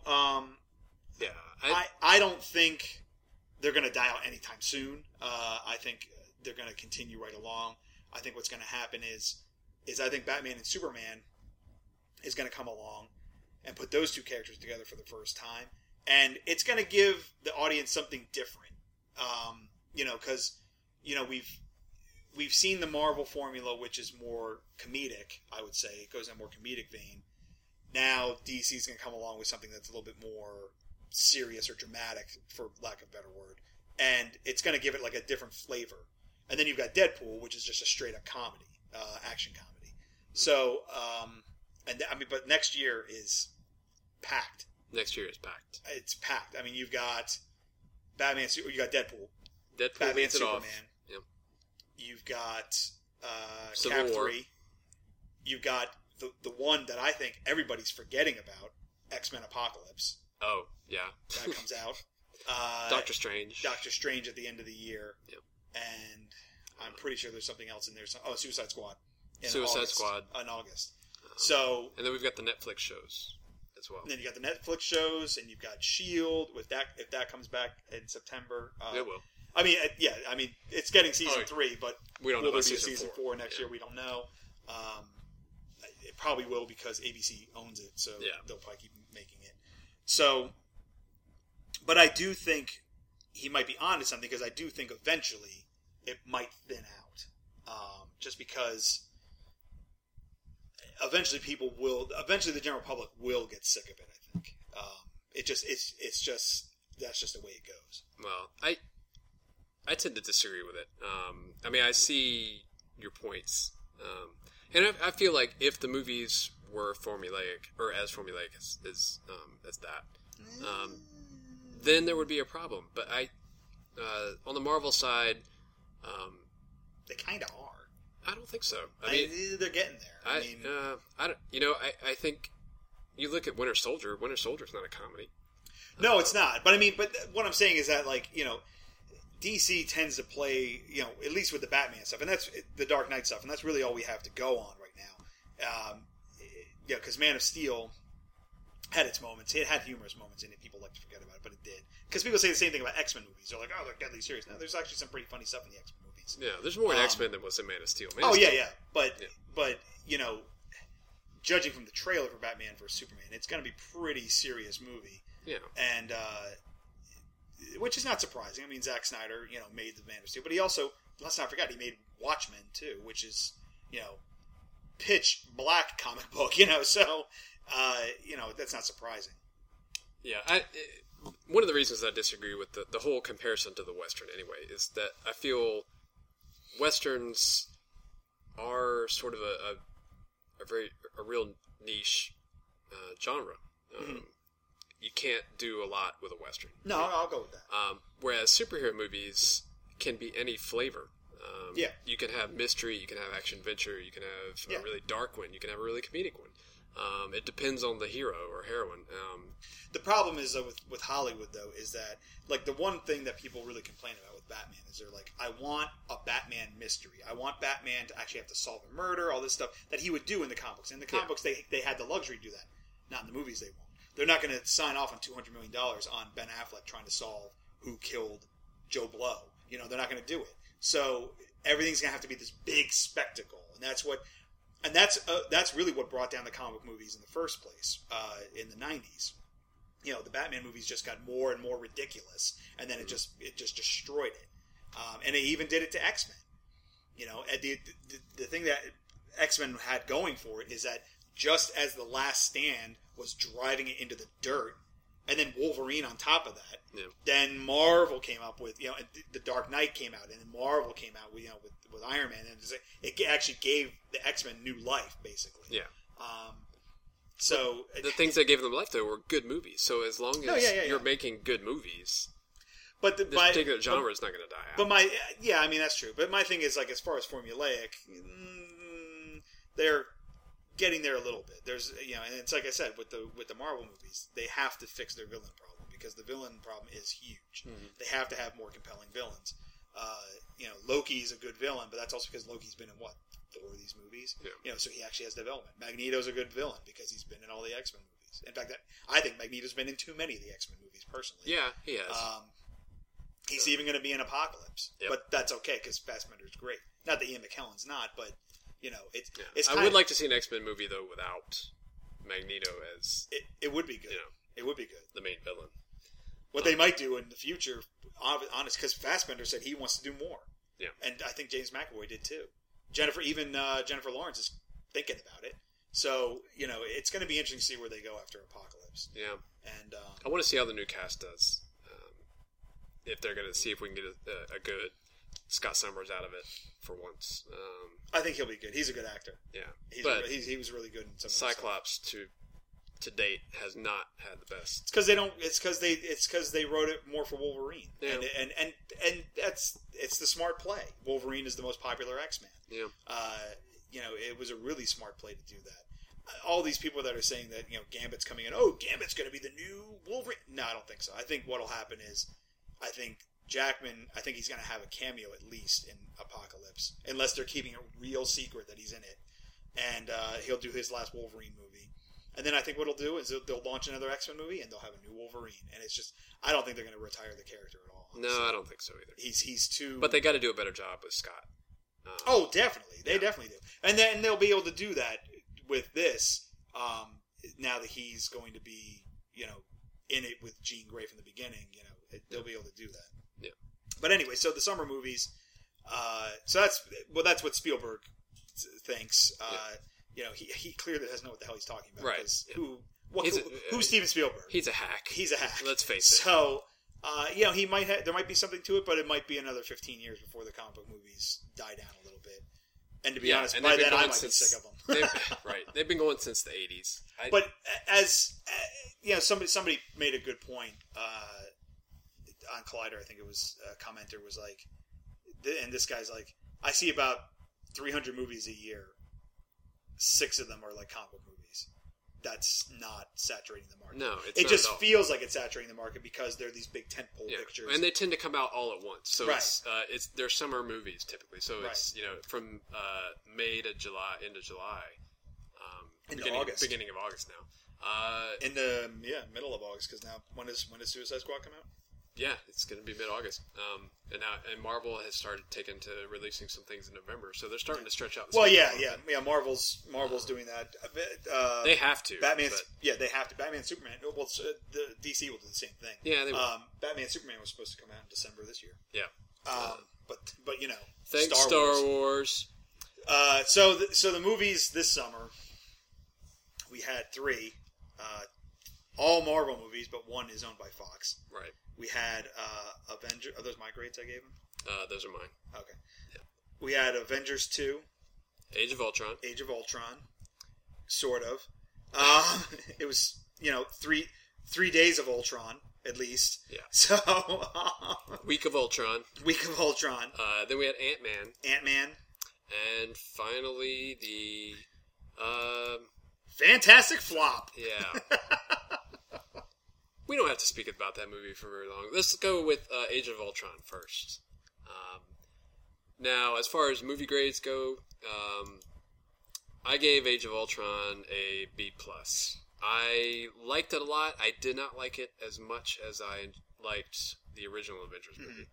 I don't think they're going to die out anytime soon. I think they're going to continue right along. I think what's going to happen is I think Batman and Superman is going to come along and put those two characters together for the first time, and it's going to give the audience something different. Because we've seen the Marvel formula, which is more comedic. I would say it goes in a more comedic vein. Now DC is going to come along with something that's a little bit more serious or dramatic, for lack of a better word, and it's going to give it like a different flavor. And then you've got Deadpool, which is just a straight up comedy, action comedy. So, but next year is packed. Next year is packed. It's packed. I mean, you've got Batman. You got Deadpool. Batman, Superman. Yep. You've got Civil Cap War. 3. You've got the one that I think everybody's forgetting about, X-Men Apocalypse. Oh, yeah. That comes out. Doctor Strange. Doctor Strange at the end of the year. Yep. And I'm pretty sure there's something else in there. Suicide Squad. Suicide Squad. In August. And then we've got the Netflix shows as well. And then you got the Netflix shows, and you've got S.H.I.E.L.D. if that comes back in September. It will. I mean, it's getting season 3, but we don't know about season 4 next year? We don't know. It probably will because ABC owns it, so they'll probably keep making it. So, but I do think he might be onto something, because I do think eventually it might thin out. Just because eventually the general public will get sick of it, I think. That's just the way it goes. Well, I tend to disagree with it. I mean, I see your points. And I feel like if the movies were formulaic, or as formulaic as that, then there would be a problem. But on the Marvel side, they kind of are. I don't think so. I mean, they're getting there. I think you look at Winter Soldier. Winter Soldier's not a comedy. No, it's not. But what I'm saying is that, DC tends to play, at least with the Batman stuff, and that's the Dark Knight stuff, and that's really all we have to go on right now. Because Man of Steel had its moments. It had humorous moments in it. People like to forget about it, but it did. Because people say the same thing about X-Men movies. They're like, oh, they're deadly serious. No, there's actually some pretty funny stuff in the X-Men movies. Yeah, there's more in X-Men than was in Man of Steel. But judging from the trailer for Batman vs. Superman, it's going to be a pretty serious movie. Yeah. And, which is not surprising. I mean, Zack Snyder, made the Man of Steel, but he also, let's not forget, he made Watchmen too, which is, pitch black comic book, so, that's not surprising. Yeah, one of the reasons I disagree with the whole comparison to the Western anyway is that I feel Westerns are sort of a real niche genre. You can't do a lot with a Western. No, I'll go with that. Whereas superhero movies can be any flavor. You can have mystery, you can have action-adventure, you can have a really dark one, you can have a really comedic one. It depends on the hero or heroine. The problem is, though, with Hollywood, though, is that, the one thing that people really complain about with Batman is they're like, I want a Batman mystery. I want Batman to actually have to solve a murder, all this stuff that he would do in the comic books. In the comic books, they had the luxury to do that. Not in the movies, they won't. They're not going to sign off on $200 million on Ben Affleck trying to solve who killed Joe Blow. They're not going to do it. So everything's going to have to be this big spectacle, and that's really what brought down the comic book movies in the first place in the 90s. The Batman movies just got more and more ridiculous, and then it just destroyed it. And they even did it to X-Men. And the thing that X-Men had going for it is that just as The Last Stand was driving it into the dirt, and then Wolverine on top of that, then Marvel came up with, The Dark Knight came out, and then Marvel came out with, with Iron Man, and it actually gave the X-Men new life, basically. Yeah. So the things that gave them life, though, were good movies. So as long as you're making good movies, but this particular genre is not going to die out. But that's true. But my thing is, as far as formulaic, they're getting there a little bit. There's, and it's like I said with the Marvel movies, they have to fix their villain problem because the villain problem is huge. Mm-hmm. They have to have more compelling villains. Loki's a good villain, but that's also because Loki's been in what? 4 of these movies? Yeah. So he actually has development. Magneto's a good villain because he's been in all the X-Men movies. In fact, I think Magneto's been in too many of the X-Men movies, personally. Yeah, he has. He's even going to be in Apocalypse. Yep. But that's okay, because Fassbender's great. Not that Ian McKellen's not, but, it's I would like to see an X-Men movie, though, without Magneto as... It would be good. It would be good. The main villain. What they might do in the future, honest, because Fassbender said he wants to do more. Yeah. And I think James McAvoy did, too. Jennifer Lawrence is thinking about it. So, it's going to be interesting to see where they go after Apocalypse. Yeah. And I want to see how the new cast does. If they're going to see if we can get a good Scott Summers out of it for once. I think he'll be good. He's a good actor. Yeah. He was really good in some Cyclops to date has not had the best. It's because they wrote it more for Wolverine. Yeah. And it's the smart play. Wolverine is the most popular X-Man. Yeah. It was a really smart play to do that. All these people that are saying that, Gambit's coming in, Gambit's going to be the new Wolverine. No, I don't think so. I think what'll happen is, I think he's going to have a cameo at least in Apocalypse, unless they're keeping a real secret that he's in it. And he'll do his last Wolverine movie. And then I think what he'll do is they'll launch another X-Men movie, and they'll have a new Wolverine. And it's just, I don't think they're going to retire the character at all. No, I don't think so either. He's too... But they got to do a better job with Scott. Definitely. They definitely do. And then they'll be able to do that with this, now that he's going to be, in it with Jean Grey from the beginning, they'll be able to do that. Yeah. But anyway, so the summer movies, that's what Spielberg thinks. He clearly doesn't know what the hell he's talking about. Right. Who's Steven Spielberg? He's a hack. He's a hack. Let's face it. So, there might be something to it, but it might be another 15 years before the comic book movies die down a little bit. And to be honest, by then I might be sick of them. Right. They've been going since the 80s. But somebody made a good point on Collider. I think it was a commenter was like, and this guy's like, I see about 300 movies a year. 6 of them are like comic book movies. That's not saturating the market. No, it just feels like it's saturating the market because they're these big tentpole pictures, and they tend to come out all at once. So right. they're summer movies typically. So right. It's from May to July into July, beginning of August now. In the middle of August, because now when does Suicide Squad come out? Yeah, it's going to be mid-August. And Marvel has started taking to releasing some things in November, so they're starting to stretch out. Marvel's doing that. They have to. They have to. Batman, Superman. Well, the DC will do the same thing. Yeah, they will. Batman, Superman was supposed to come out in December this year. Yeah. But thanks Star Wars. So the movies this summer, we had 3. All Marvel movies, but one is owned by Fox. Right. We had Avenger. Are those my grades I gave him? Those are mine. Okay. Yeah. We had Avengers 2. Age of Ultron. Sort of. It was, 3 days of Ultron, at least. Yeah. So. Week of Ultron. Then we had Ant-Man. And finally, the... Fantastic Flop. Yeah. We don't have to speak about that movie for very long. Let's go with Age of Ultron first. Now, as far as movie grades go, I gave Age of Ultron a B+. I liked it a lot. I did not like it as much as I liked the original Avengers movie.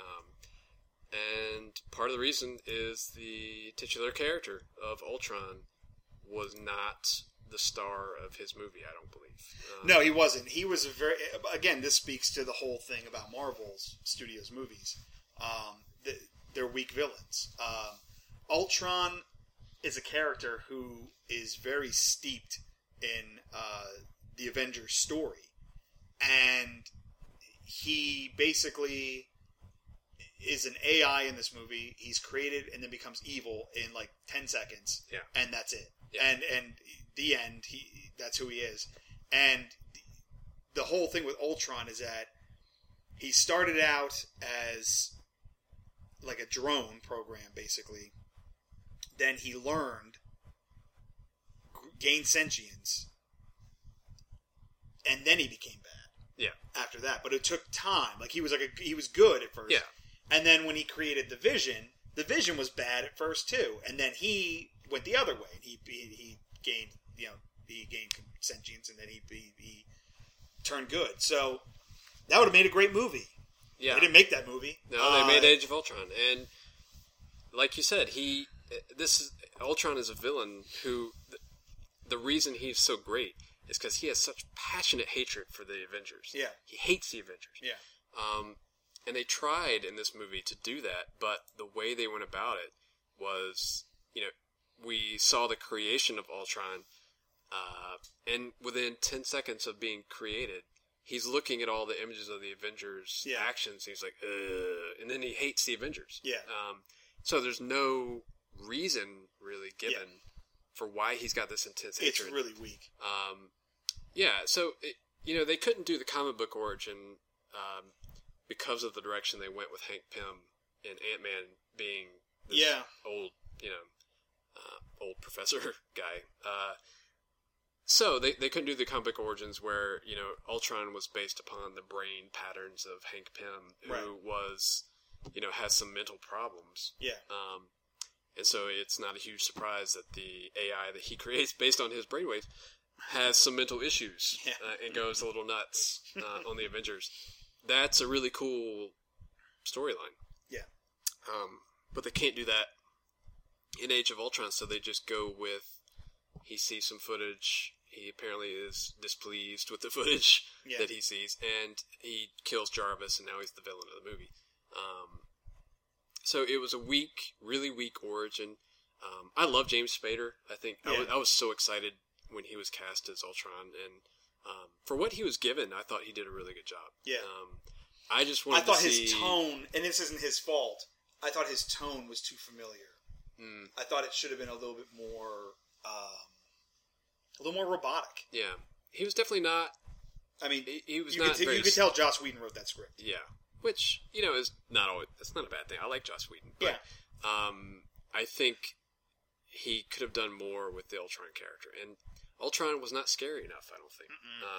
And part of the reason is the titular character of Ultron was not the star of his movie, I don't believe. No, he wasn't. He was again, this speaks to the whole thing about Marvel's Studios movies. They're weak villains. Ultron is a character who is very steeped in the Avengers story. And he basically is an AI in this movie. He's created and then becomes evil in like 10 seconds. Yeah. And that's it. Yeah. And the end, that's who he is. And the whole thing with Ultron is that he started out as like a drone program, basically. Then he learned, gained sentience, and then he became bad. Yeah. After that, but it took time. Like he was good at first. Yeah. And then when he created the Vision was bad at first too, and then he went the other way. He gained he gained sentience, and then he turned good. So that would have made a great movie. Yeah, they didn't make that movie. No, they made Age of Ultron, and like you said, Ultron is a villain who the reason he's so great is because he has such passionate hatred for the Avengers. Yeah, he hates the Avengers. Yeah, and they tried in this movie to do that, but the way they went about it was, we saw the creation of Ultron, and within 10 seconds of being created, he's looking at all the images of the Avengers' actions, and he's like, ugh, and then he hates the Avengers. Yeah. So there's no reason really given for why he's got this intense hatred. It's really weak. So, they couldn't do the comic book origin because of the direction they went with Hank Pym and Ant-Man being this old, old professor guy. So they couldn't do the comic book origins where, Ultron was based upon the brain patterns of Hank Pym, who was, has some mental problems. Yeah. And so it's not a huge surprise that the AI that he creates based on his brainwaves has some mental issues and goes a little nuts on the Avengers. That's a really cool storyline. Yeah. But they can't do that in Age of Ultron, so they just go with, he sees some footage, he apparently is displeased with the footage that he sees, and he kills Jarvis, and now he's the villain of the movie. So it was a really weak origin. I love James Spader. I think I was so excited when he was cast as Ultron, and for what he was given, I thought he did a really good job. Yeah. I just wanted to see... his tone, and this isn't his fault, I thought his tone was too familiar. I thought it should have been a little bit more robotic. Yeah. He was definitely not... I mean, he was you not could tell Joss Whedon wrote that script. Yeah. Which, is not always... That's not a bad thing. I like Joss Whedon. But, I think he could have done more with the Ultron character. And Ultron was not scary enough, I don't think.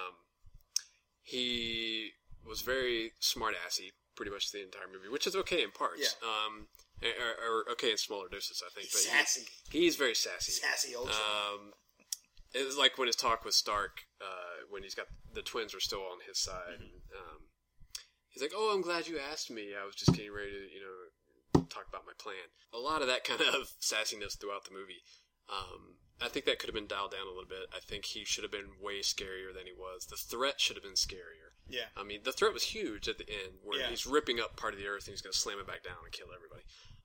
He was very smart-assy pretty much the entire movie, which is okay in parts. Yeah. Or okay in smaller doses, I think. He's sassy. He's very sassy. Sassy Ultron. It was like when his talk with Stark, when he's got the twins were still on his side. And, he's like, "Oh, I'm glad you asked me. I was just getting ready to, talk about my plan." A lot of that kind of sassiness throughout the movie. I think that could have been dialed down a little bit. I think he should have been way scarier than he was. The threat should have been scarier. Yeah. I mean, the threat was huge at the end, where he's ripping up part of the Earth and he's going to slam it back down and kill everybody.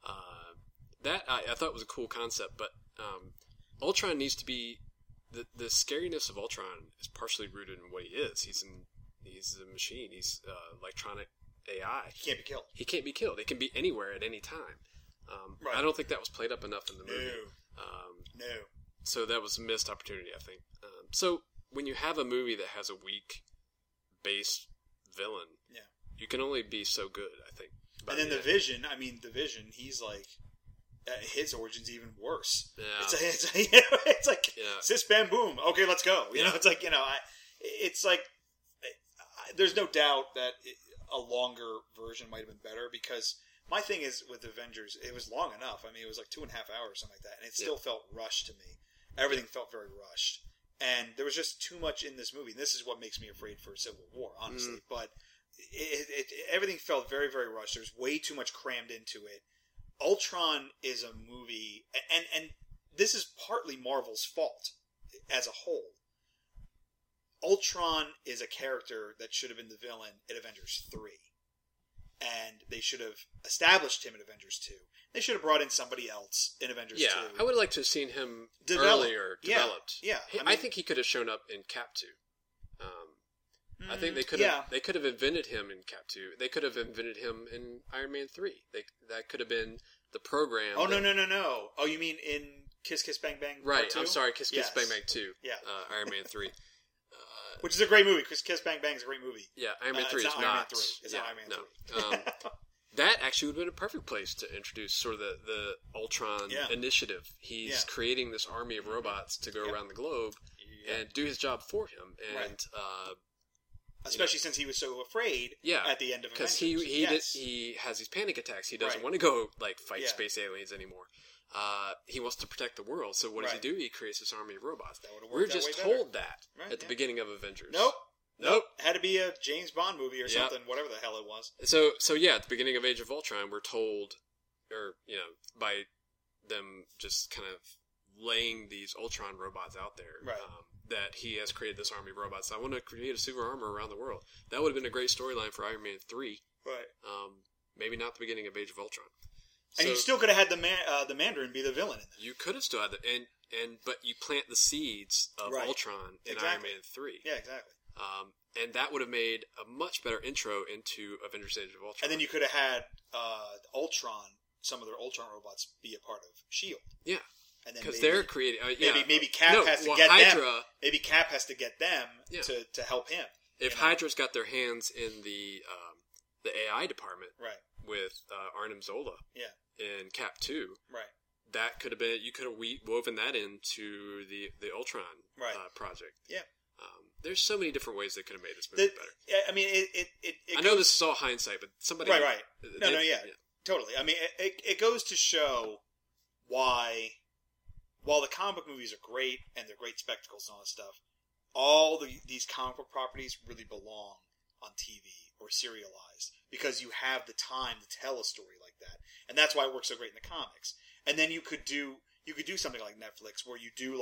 That I thought was a cool concept, but Ultron needs to be... The scariness of Ultron is partially rooted in what he is. He's a machine. He's electronic AI. He can't be killed. He can't be killed. He can be anywhere at any time. Right. I don't think that was played up enough in the movie. No. So that was a missed opportunity, I think. So when you have a movie that has a weak base villain, you can only be so good, I think. And then the Vision, he's like, his origin's even worse. Yeah. It's like sis bam boom. Okay, let's go. It's like it's like there's no doubt that a longer version might have been better, because my thing is with Avengers, it was long enough. I mean, it was like 2.5 hours, something like that, and it still felt rushed to me. Everything felt very rushed, and there was just too much in this movie. And this is what makes me afraid for Civil War, honestly. But everything felt very, very rushed. There's way too much crammed into it. Ultron is a movie, and this is partly Marvel's fault as a whole. Ultron is a character that should have been the villain in Avengers 3. And they should have established him in Avengers 2. They should have brought in somebody else in Avengers 2. Yeah, I would like to have seen him earlier developed. Yeah. I think he could have shown up in Cap 2. I think they could have invented him in Cap 2. They could have invented him in Iron Man 3. That could have been the program. Oh, no. Oh, you mean in Kiss Kiss Bang Bang Right, Part 2? I'm sorry, Kiss Kiss Bang Bang 2. Yeah. Iron Man 3. Which is a great movie. Kiss Bang Bang is a great movie. Yeah, Iron Man 3 is not. Iron Man 3. It's not Iron Man 3. That actually would have been a perfect place to introduce sort of the Ultron initiative. He's creating this army of robots to go around the globe and do his job for him. And Especially since he was so afraid at the end of Avengers. Because he has these panic attacks. He doesn't want to go fight space aliens anymore. He wants to protect the world. So what does he do? He creates this army of robots. We're just told that at the beginning of Avengers. Nope. Had to be a James Bond movie or something, whatever the hell it was. So yeah, at the beginning of Age of Ultron, we're told, or by them just kind of laying these Ultron robots out there, that he has created this army of robots. I want to create a super armor around the world. That would have been a great storyline for Iron Man 3. Right. Maybe not the beginning of Age of Ultron. And you still could have had the Mandarin be the villain in that. You could have still had but you plant the seeds of Ultron in Iron Man 3. Yeah, exactly. And that would have made a much better intro into Avengers Age of Ultron. And then you could have had Ultron, some of their Ultron robots, be a part of S.H.I.E.L.D. Yeah. Because they're creating... Maybe Cap has to get Hydra, them. Maybe Cap has to get them to help him. If Hydra's got their hands in the AI department with Arnim Zola in Cap 2, that could have been... You could have woven that into the Ultron project. Yeah. There's so many different ways they could have made this movie better. I mean, I know this is all hindsight, but somebody... Right. Totally. I mean, it goes to show why, while the comic book movies are great, and they're great spectacles and all that stuff, all these comic book properties really belong on TV or serialized, because you have the time to tell a story like that. And that's why it works so great in the comics. And then you could do something like Netflix, where you do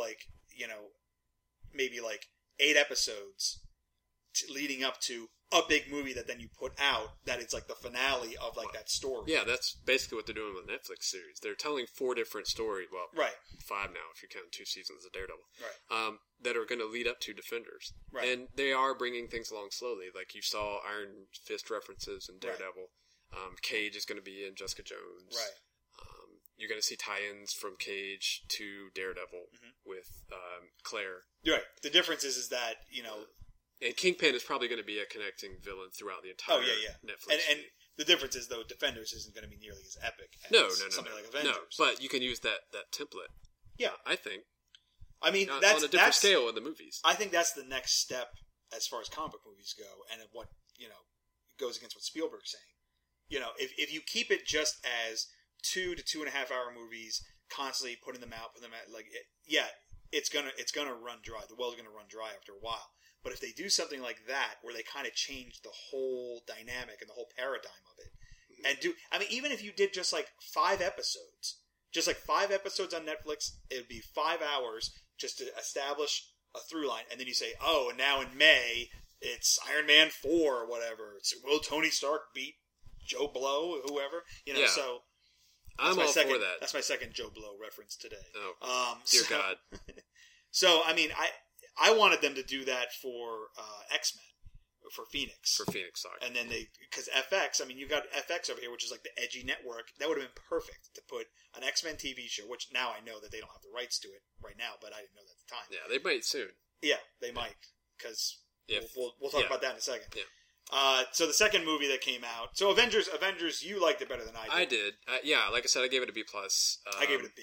maybe 8 episodes leading up to a big movie that then you put out, that it's the finale of that story. Yeah, that's basically what they're doing with the Netflix series. They're telling 4 different stories, 5 now if you count 2 seasons of Daredevil, that are going to lead up to Defenders. Right. And they are bringing things along slowly. Like you saw Iron Fist references in Daredevil. Cage is going to be in Jessica Jones. Right. You're going to see tie-ins from Cage to Daredevil with Claire. Right. The difference is that, and Kingpin is probably going to be a connecting villain throughout the entire Netflix. And the difference is, though, Defenders isn't going to be nearly as epic as something like Avengers. No, but you can use that template. Yeah. I think. I mean, on a different scale in the movies. I think that's the next step as far as comic book movies go, and what, goes against what Spielberg's saying. If you keep it just as 2 to 2.5 hour movies, constantly putting them out, it's gonna run dry. The well's gonna run dry after a while. But if they do something like that, where they kind of change the whole dynamic and the whole paradigm of it, and even if you did just 5 episodes, just 5 episodes on Netflix, it would be 5 hours just to establish a through line, and then you say, and now in May it's Iron Man 4 or whatever. Will Tony Stark beat Joe Blow, whoever? So. I'm all for that. That's my second Joe Blow reference today. Oh, dear God. So, I mean, I wanted them to do that for X-Men, for Phoenix. For Phoenix, sorry. And then because FX, I mean, you got FX over here, which is the edgy network. That would have been perfect to put an X-Men TV show, which now I know that they don't have the rights to it right now, but I didn't know that at the time. Yeah, they might soon. Yeah, they might, because we'll talk about that in a second. Yeah. So the second movie that came out, so Avengers, you liked it better than I did. I did. Like I said, I gave it a B+. I gave it a B.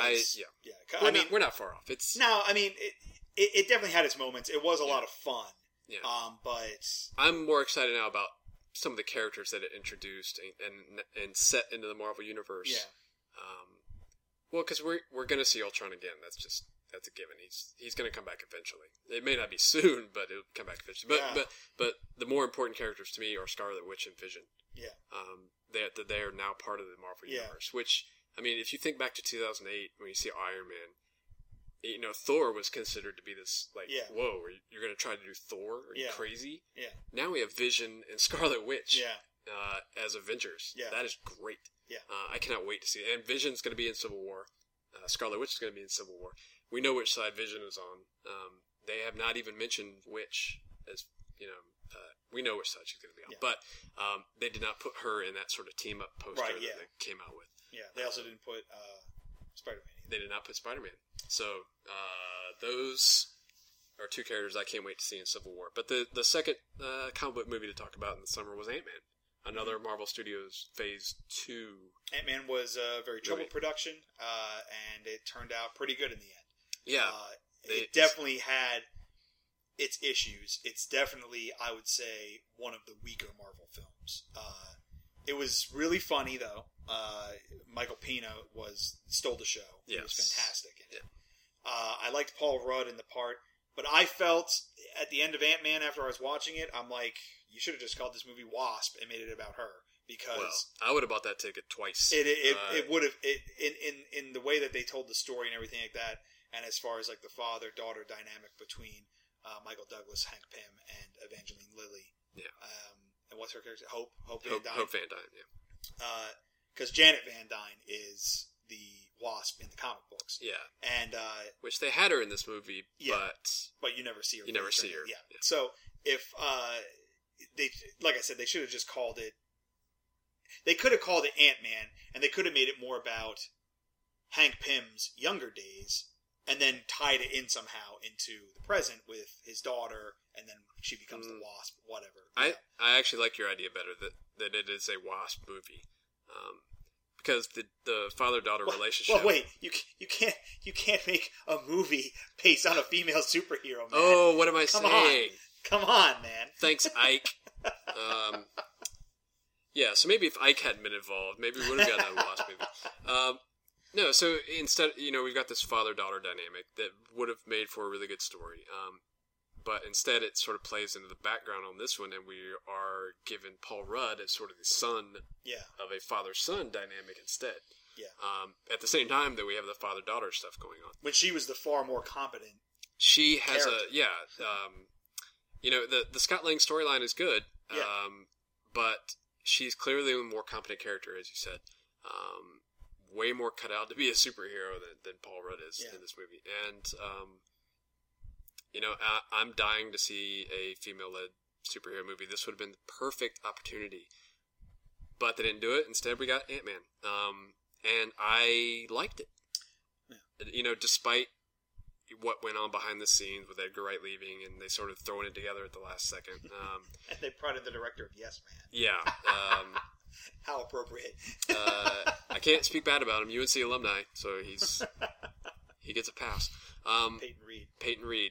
We're not far off. It definitely had its moments. It was a lot of fun. Yeah. But I'm more excited now about some of the characters that it introduced and set into the Marvel universe. Yeah. Because we're going to see Ultron again. That's a given. He's going to come back eventually. It may not be soon, but it'll come back eventually. But the more important characters to me are Scarlet Witch and Vision. Yeah. They are now part of the Marvel universe. Which, I mean, if you think back to 2008 when you see Iron Man, Thor was considered to be this whoa, you're going to try to do Thor? Are you crazy? Yeah. Now we have Vision and Scarlet Witch. Yeah. As Avengers. Yeah. That is great. Yeah. I cannot wait to see it. And Vision's going to be in Civil War. Scarlet Witch is going to be in Civil War. We know which side Vision is on. They have not even mentioned Witch as, we know which side she's going to be on. Yeah. But they did not put her in that sort of team-up poster that they came out with. Yeah, they also didn't put Spider-Man either. They did not put Spider-Man. So those are 2 characters I can't wait to see in Civil War. But the second comic book movie to talk about in the summer was Ant-Man. Another Marvel Studios Phase 2. Ant-Man was a very troubled production, and it turned out pretty good in the end. Yeah. It definitely had its issues, it's definitely, I would say, one of the weaker Marvel films. It was really funny, though. Michael Pena stole the show. He was fantastic in it. I liked Paul Rudd in the part, but I felt at the end of Ant-Man, after I was watching it, I'm like, you should have just called this movie Wasp and made it about her. Because I would have bought that ticket twice. It would have in the way that they told the story and everything like that, and as far as like the father-daughter dynamic between Michael Douglas, Hank Pym, and Evangeline Lilly. Yeah. And what's her character? Hope Van Dyne. Hope Van Dyne. Yeah. Because Janet Van Dyne is the Wasp in the comic books. Yeah. And which they had her in this movie, but you never see her. You never see her. Yeah. So if they, like I said, they should have just called it. They could have called it Ant-Man, and they could have made it more about Hank Pym's younger days, and then tied it in somehow into the present with his daughter, and then she becomes the Wasp, whatever. I actually like your idea better, that it is a Wasp movie. Because the father-daughter relationship... Well, wait, you can't make a movie based on a female superhero, man. Oh, what am I saying? Come on, man. Thanks, Ike. Yeah, so maybe if Ike hadn't been involved, maybe we would have gotten that Wasp movie. No, so instead, we've got this father-daughter dynamic that would have made for a really good story. But instead, it sort of plays into the background on this one, and we are given Paul Rudd as sort of the son of a father-son dynamic instead. Yeah. At the same time that we have the father-daughter stuff going on. When she was the far more competent She has character. The Scott Lang storyline is good, but she's clearly a more competent character, as you said. Way more cut out to be a superhero than Paul Rudd is in this movie. And, I'm dying to see a female-led superhero movie. This would have been the perfect opportunity. But they didn't do it. Instead, we got Ant-Man. And I liked it. Yeah. Despite what went on behind the scenes with Edgar Wright leaving, and they sort of throwing it together at the last second. And they brought in the director of Yes Man. Yeah. How appropriate. I can't speak bad about him. UNC alumni, so he gets a pass. Peyton Reed.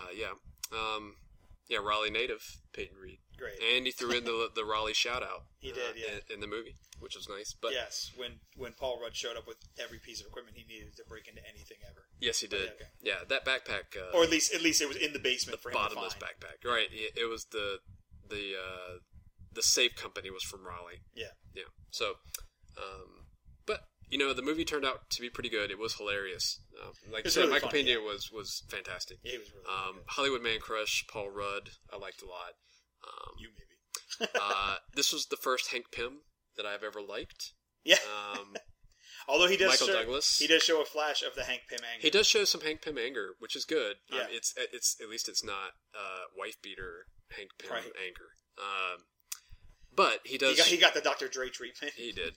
Raleigh native Peyton Reed. Great. And he threw in the Raleigh shout out. He did, in the movie, which was nice. But yes, when Paul Rudd showed up with every piece of equipment he needed to break into anything ever. Yes, he did. Okay. Yeah, that backpack. Or at least it was in the basement for him to find. Bottomless backpack. Right. It was the safe company was from Raleigh. Yeah. Yeah. So, but the movie turned out to be pretty good. It was hilarious. Like you said, really Michael Pena was fantastic. Yeah, he was really good. Hollywood Man Crush, Paul Rudd, I liked a lot. You maybe. This was the first Hank Pym that I've ever liked. Yeah. Although he does Michael Douglas. He does show a flash of the Hank Pym anger. He does show some Hank Pym anger, which is good. Yeah. It's at least it's not wife beater Hank Pym anger. But he does. He got the Dr. Dre treatment. He did.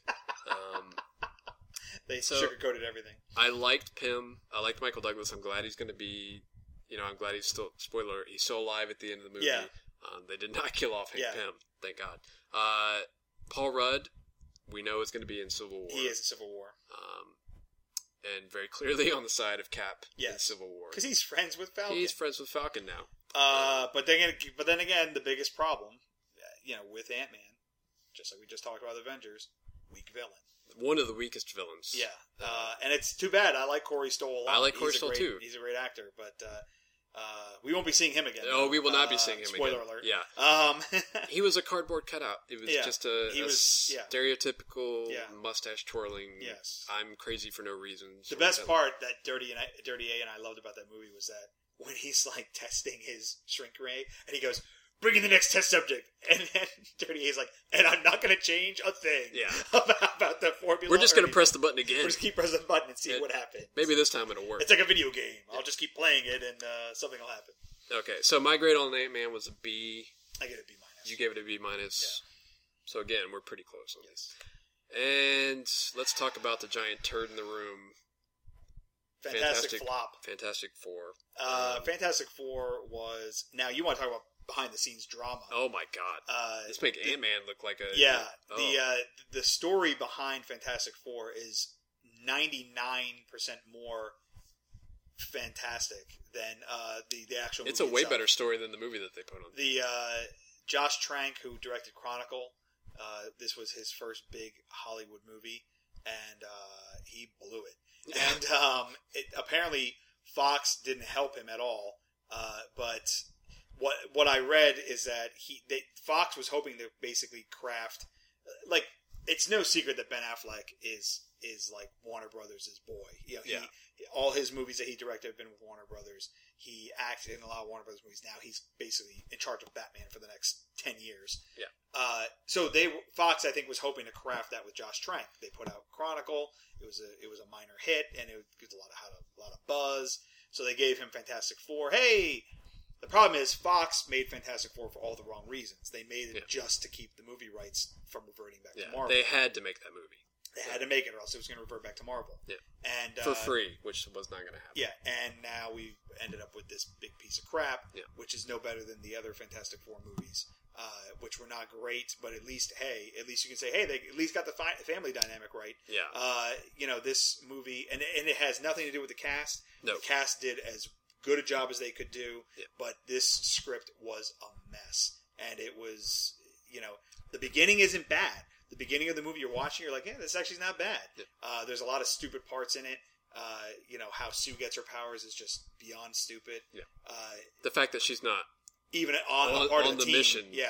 They sugarcoated everything. I liked Pym. I liked Michael Douglas. I'm glad he's going to be. I'm glad he's still. Spoiler alert, he's still alive at the end of the movie. Yeah. They did not kill off Hank Pym. Thank God. Paul Rudd, we know is going to be in Civil War. He is in Civil War. And very clearly on the side of Cap in Civil War. Because he's friends with Falcon. He's friends with Falcon now. But then again, the biggest problem, with Ant-Man, just like we just talked about Avengers, weak villain. One of the weakest villains. Yeah. And it's too bad. I like Corey Stoll a lot. I like Corey Stoll too. He's a great actor, but we won't be seeing him again. Oh, we will not be seeing him spoiler again. Spoiler alert. Yeah. He was a cardboard cutout. It was just a stereotypical mustache twirling. Yes. I'm crazy for no reason. The best part that Dirty A and I loved about that movie was that when he's like testing his shrink ray and he goes, "Bring in the next test subject," and then Dirty A's like, "And I'm not going to change a thing about the formula. We're just going to press the button again. We're just keep pressing the button and see what happens. Maybe this time it'll work. It's like a video game. I'll just keep playing it and something will happen." Okay, so my grade on Ant-Man was a B. I gave it a B minus. You gave it a B minus. Yeah. So again, we're pretty close on this. And let's talk about the giant turd in the room. Fantastic flop. Fantastic Four. Fantastic Four was... Now, you want to talk about behind-the-scenes drama. Oh, my God. Let's make Ant-Man look like a... Yeah. The story behind Fantastic Four is 99% more fantastic than the actual movie It's a way itself. better story than the movie that they put on. The Josh Trank, who directed Chronicle, this was his first big Hollywood movie, and he blew it. And apparently Fox didn't help him at all. But what I read is that Fox was hoping to basically craft, like, it's no secret that Ben Affleck is like Warner Brothers' boy. You know, all his movies that he directed have been with Warner Brothers. He acted in a lot of Warner Brothers movies. Now he's basically in charge of Batman for the next 10 years. Yeah. So Fox, I think, was hoping to craft that with Josh Trank. They put out Chronicle. It was a minor hit, and it was a lot of buzz. So they gave him Fantastic Four. Hey, the problem is Fox made Fantastic Four for all the wrong reasons. They made it just to keep the movie rights from reverting back to Marvel. They had to make that movie. They had to make it, or else it was going to revert back to Marvel. Yeah. And for free, which was not going to happen. Yeah, and now we ended up with this big piece of crap, which is no better than the other Fantastic Four movies, which were not great, but at least you can say, hey, they at least got the family dynamic right. Yeah. This movie, and it has nothing to do with the cast. No. The cast did as good a job as they could do, but this script was a mess. And it was, the beginning isn't bad. The beginning of the movie you're watching, you're like, yeah, this actually is not bad. Yeah. There's a lot of stupid parts in it. How Sue gets her powers is just beyond stupid. Yeah. The fact that she's not even on part of the team, mission. Yeah.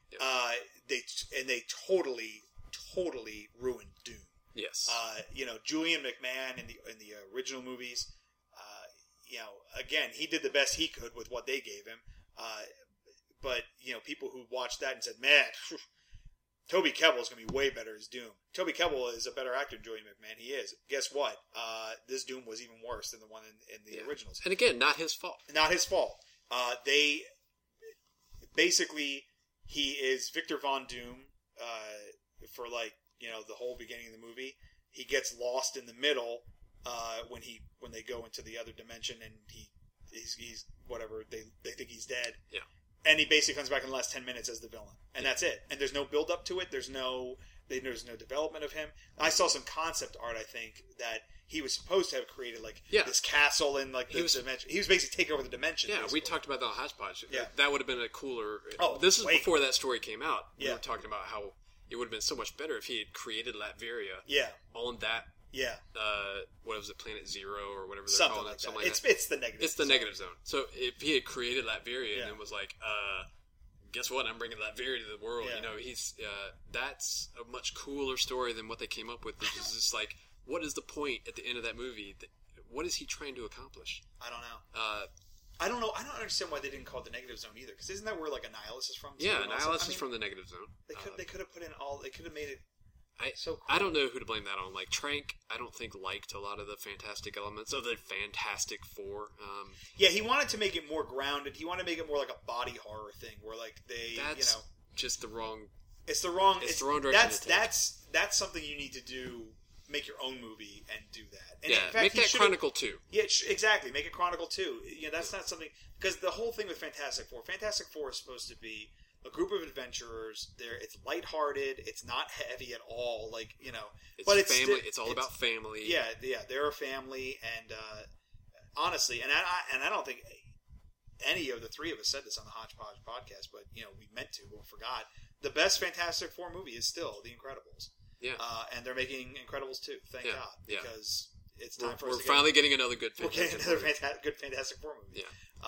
They totally ruined Doom. Yes. Julian McMahon in the original movies, again, he did the best he could with what they gave him. But people who watched that and said, man, Toby Kebbell is going to be way better as Doom. Toby Kebbell is a better actor than Julian McMahon. He is. Guess what? This Doom was even worse than the one in the originals. And again, not his fault. Not his fault. He is Victor Von Doom for the whole beginning of the movie. He gets lost in the middle when they go into the other dimension, and he's whatever, they think he's dead. Yeah. And he basically comes back in the last 10 minutes as the villain. And that's it. And there's no build up to it. There's no development of him. I saw some concept art, I think, that he was supposed to have created this castle in the dimension. He was basically taking over the dimension. Yeah, basically. we talked about that on Hodgepodge. Yeah. That would have been a cooler... this is before that story came out. We were talking about how it would have been so much better if he had created Latveria on that... Yeah. What was it, Planet Zero or whatever they're something calling like it? Something that. like that. It's the negative. It's the negative zone. So if he had created Latveria and then was like, guess what? I'm bringing Latveria to the world. Yeah. He's that's a much cooler story than what they came up with. Which is just like, what is the point at the end of that movie? What is he trying to accomplish? I don't know. I don't know. I don't understand why they didn't call it the negative zone either. Because isn't that where Annihilus is from? Yeah, Annihilus is from the negative zone. They could have put in all. They could have made it. So cool. I don't know who to blame that on. Like Trank, I don't think liked a lot of the fantastic elements of the Fantastic Four. He wanted to make it more grounded. He wanted to make it more like a body horror thing, where that's just the wrong. It's the wrong direction. That's something you need to do. Make your own movie and do that. And in fact, make that Chronicle 2. Yeah, exactly. Make it Chronicle 2. That's not something because the whole thing with Fantastic Four is supposed to be a group of adventurers. It's lighthearted. It's not heavy at all. But it's family. It's all about family. Yeah. They're a family, and honestly, and I don't think any of the three of us said this on the Hodgepodge podcast, but we meant to, but we forgot. The best Fantastic Four movie is still The Incredibles. Yeah. And they're making Incredibles 2. Thank God, because it's time for us. We're finally getting another good. We're getting another good Fantastic Four movie.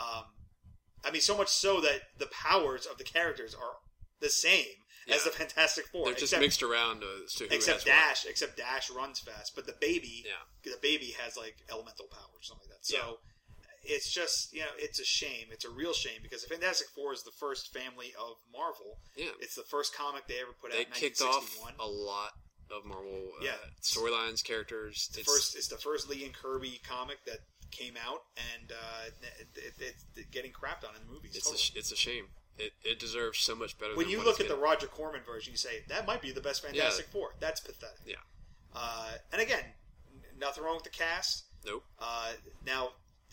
Yeah. So much so that the powers of the characters are the same as the Fantastic Four. They're just mixed around as to who except has Dash. What. Except Dash runs fast, but the baby has elemental powers or something like that. So it's just it's a shame. It's a real shame because the Fantastic Four is the first family of Marvel. Yeah, it's the first comic they ever put out. They kicked off a lot of Marvel storylines, characters. It's the first Lee and Kirby comic that came out, and it's getting crapped on in the movies. It's a shame. It deserves so much better. When you look at the Roger Corman version, you say that might be the best Fantastic Four. That's pathetic. Yeah. And again, nothing wrong with the cast. Nope. Now,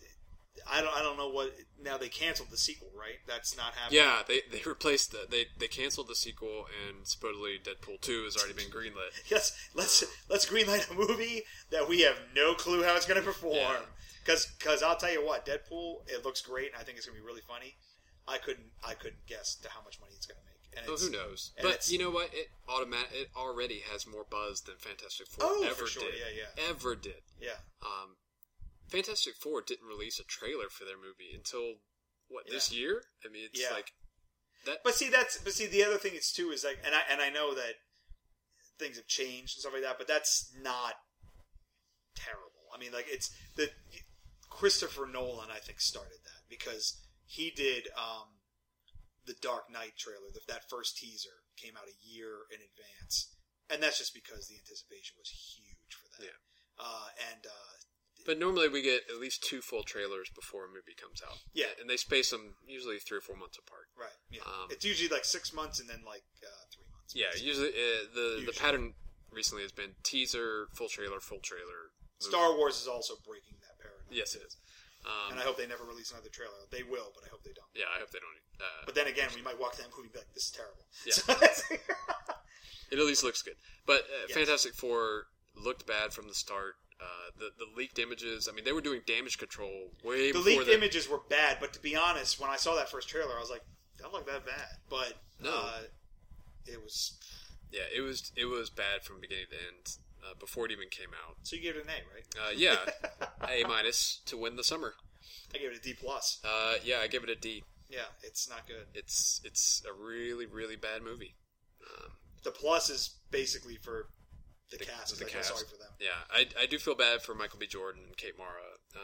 I don't know what. Now they canceled the sequel, right? That's not happening. Yeah, they replaced they canceled the sequel, and supposedly Deadpool 2 has already been greenlit. Yes, let's greenlight a movie that we have no clue how it's going to perform. Because I'll tell you what, Deadpool, it looks great, and I think it's gonna be really funny. I couldn't guess to how much money it's gonna make. And who knows? But you know what? It already has more buzz than Fantastic Four ever for sure. did. Yeah. Ever did. Yeah. Fantastic Four didn't release a trailer for their movie until this year? I mean, it's like that. But see, the other thing is too is like, and I know that things have changed and stuff like that, but that's not terrible. I mean, like it's the Christopher Nolan, I think, started that because he did the Dark Knight trailer. That first teaser came out a year in advance, and that's just because the anticipation was huge for that. Yeah. But normally we get at least 2 full trailers before a movie comes out. Yeah. And they space them usually 3 or 4 months apart. Right. Yeah. It's usually like 6 months and then like 3 months. Yeah. Usually the pattern recently has been teaser, full trailer, full trailer. Movie. Star Wars is also breaking that paradigm. Yes, it is. And I hope they never release another trailer. They will, but I hope they don't. Yeah, I hope they don't. But then again, we might walk to that movie and be like, this is terrible. Yeah. So it at least looks good. But Fantastic Four looked bad from the start. The leaked images, I mean, they were doing damage control way before. The leaked images were bad, but to be honest, when I saw that first trailer, I was like, that don't look that bad. But it was... Yeah, it was bad from beginning to end. Before it even came out. So you gave it an A, right? Yeah, A- to win the summer. I gave it a D+. Yeah, I give it a D. Yeah, it's not good. It's a really, really bad movie. The plus is basically for the cast. I feel sorry for them. Yeah, I do feel bad for Michael B. Jordan and Kate Mara.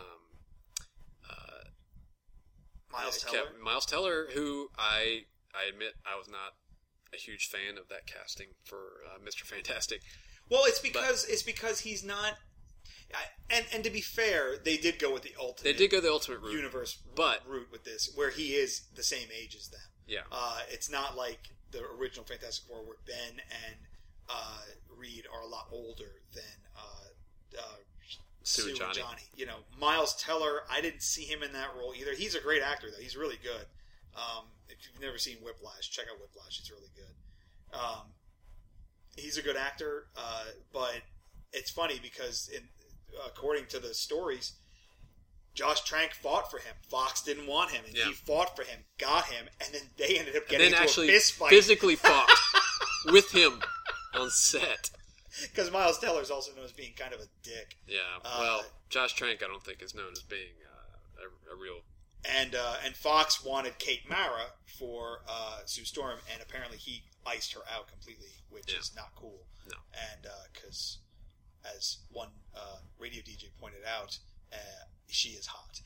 Miles Teller, who I admit I was not a huge fan of that casting for Mr. Fantastic. Well, it's because he's not. And to be fair, they did go with the ultimate. They did go the ultimate route, universe route with this, where he is the same age as them. Yeah. It's not like the original Fantastic Four, where Ben and Reed are a lot older than Sue and Johnny. You know, Miles Teller, I didn't see him in that role either. He's a great actor, though. He's really good. If you've never seen Whiplash, check out Whiplash. It's really good. He's a good actor, but it's funny because according to the stories, Josh Trank fought for him. Fox didn't want him, and he fought for him, got him, and then they ended up getting into a fist fight. Physically fought with him on set. Because Miles Teller is also known as being kind of a dick. Yeah, well, Josh Trank I don't think is known as being a real... And Fox wanted Kate Mara for Sue Storm, and apparently he iced her out completely, which is not cool. No. And because, as one radio DJ pointed out, she is hot.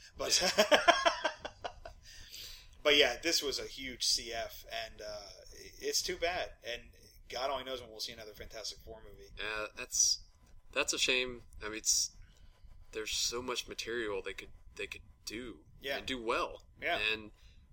But yeah, this was a huge CF, and it's too bad. And God only knows when we'll see another Fantastic Four movie. Yeah, that's a shame. I mean, there's so much material they could do. Yeah. And do well. Yeah. And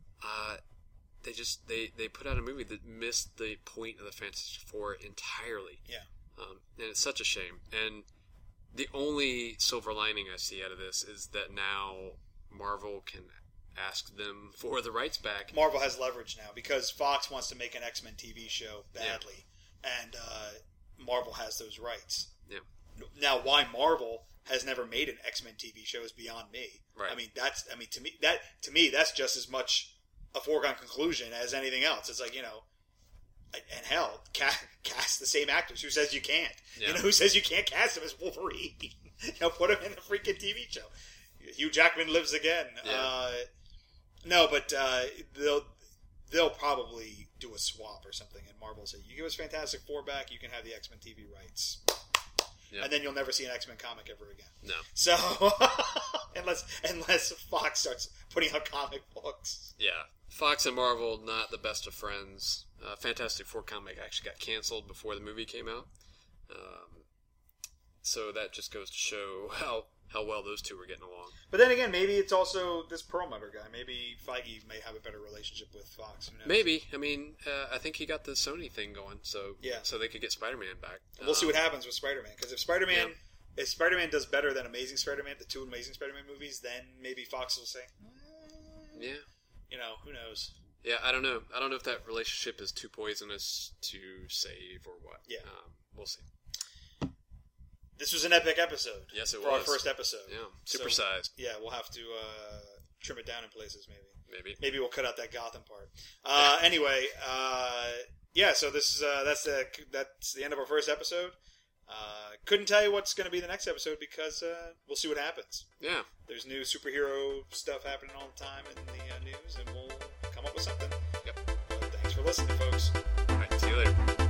they put out a movie that missed the point of the Fantastic Four entirely. Yeah. And it's such a shame. And the only silver lining I see out of this is that now Marvel can ask them for the rights back. Marvel has leverage now because Fox wants to make an X-Men TV show badly, and Marvel has those rights. Yeah. Now, why Marvel has never made an X-Men TV show is beyond me. Right. I mean, to me that's just as much a foregone conclusion as anything else. It's like, you know, and hell, cast the same actors. Who says you can't? Yeah. You know, who says you can't cast him as Wolverine? You know, put him in a freaking TV show. Hugh Jackman lives again. Yeah. No, but they'll probably do a swap or something, and Marvel will say, "You give us Fantastic Four back, you can have the X-Men TV rights." Yep. And then you'll never see an X-Men comic ever again. No. So, unless Fox starts putting out comic books. Yeah. Fox and Marvel, not the best of friends. Fantastic Four comic actually got canceled before the movie came out. So that just goes to show how well those two were getting along. But then again, maybe it's also this Perlmutter guy. Maybe Feige may have a better relationship with Fox. Who knows? Maybe. I mean, I think he got the Sony thing going, so they could get Spider-Man back. We'll see what happens with Spider-Man, because if Spider-Man does better than Amazing Spider-Man, the two Amazing Spider-Man movies, then maybe Fox will say, yeah. You know, who knows? Yeah, I don't know. I don't know if that relationship is too poisonous to save or what. Yeah. We'll see. this was an epic episode. Yes, it for was. our first episode. Yeah, supersized. So, yeah, we'll have to trim it down in places, maybe. Maybe. Maybe we'll cut out that Gotham part. Anyway, yeah. So this is that's the end of our first episode. Couldn't tell you what's going to be the next episode because we'll see what happens. Yeah. There's new superhero stuff happening all the time in the news, and we'll come up with something. Yep. But thanks for listening, folks. All right. See you later.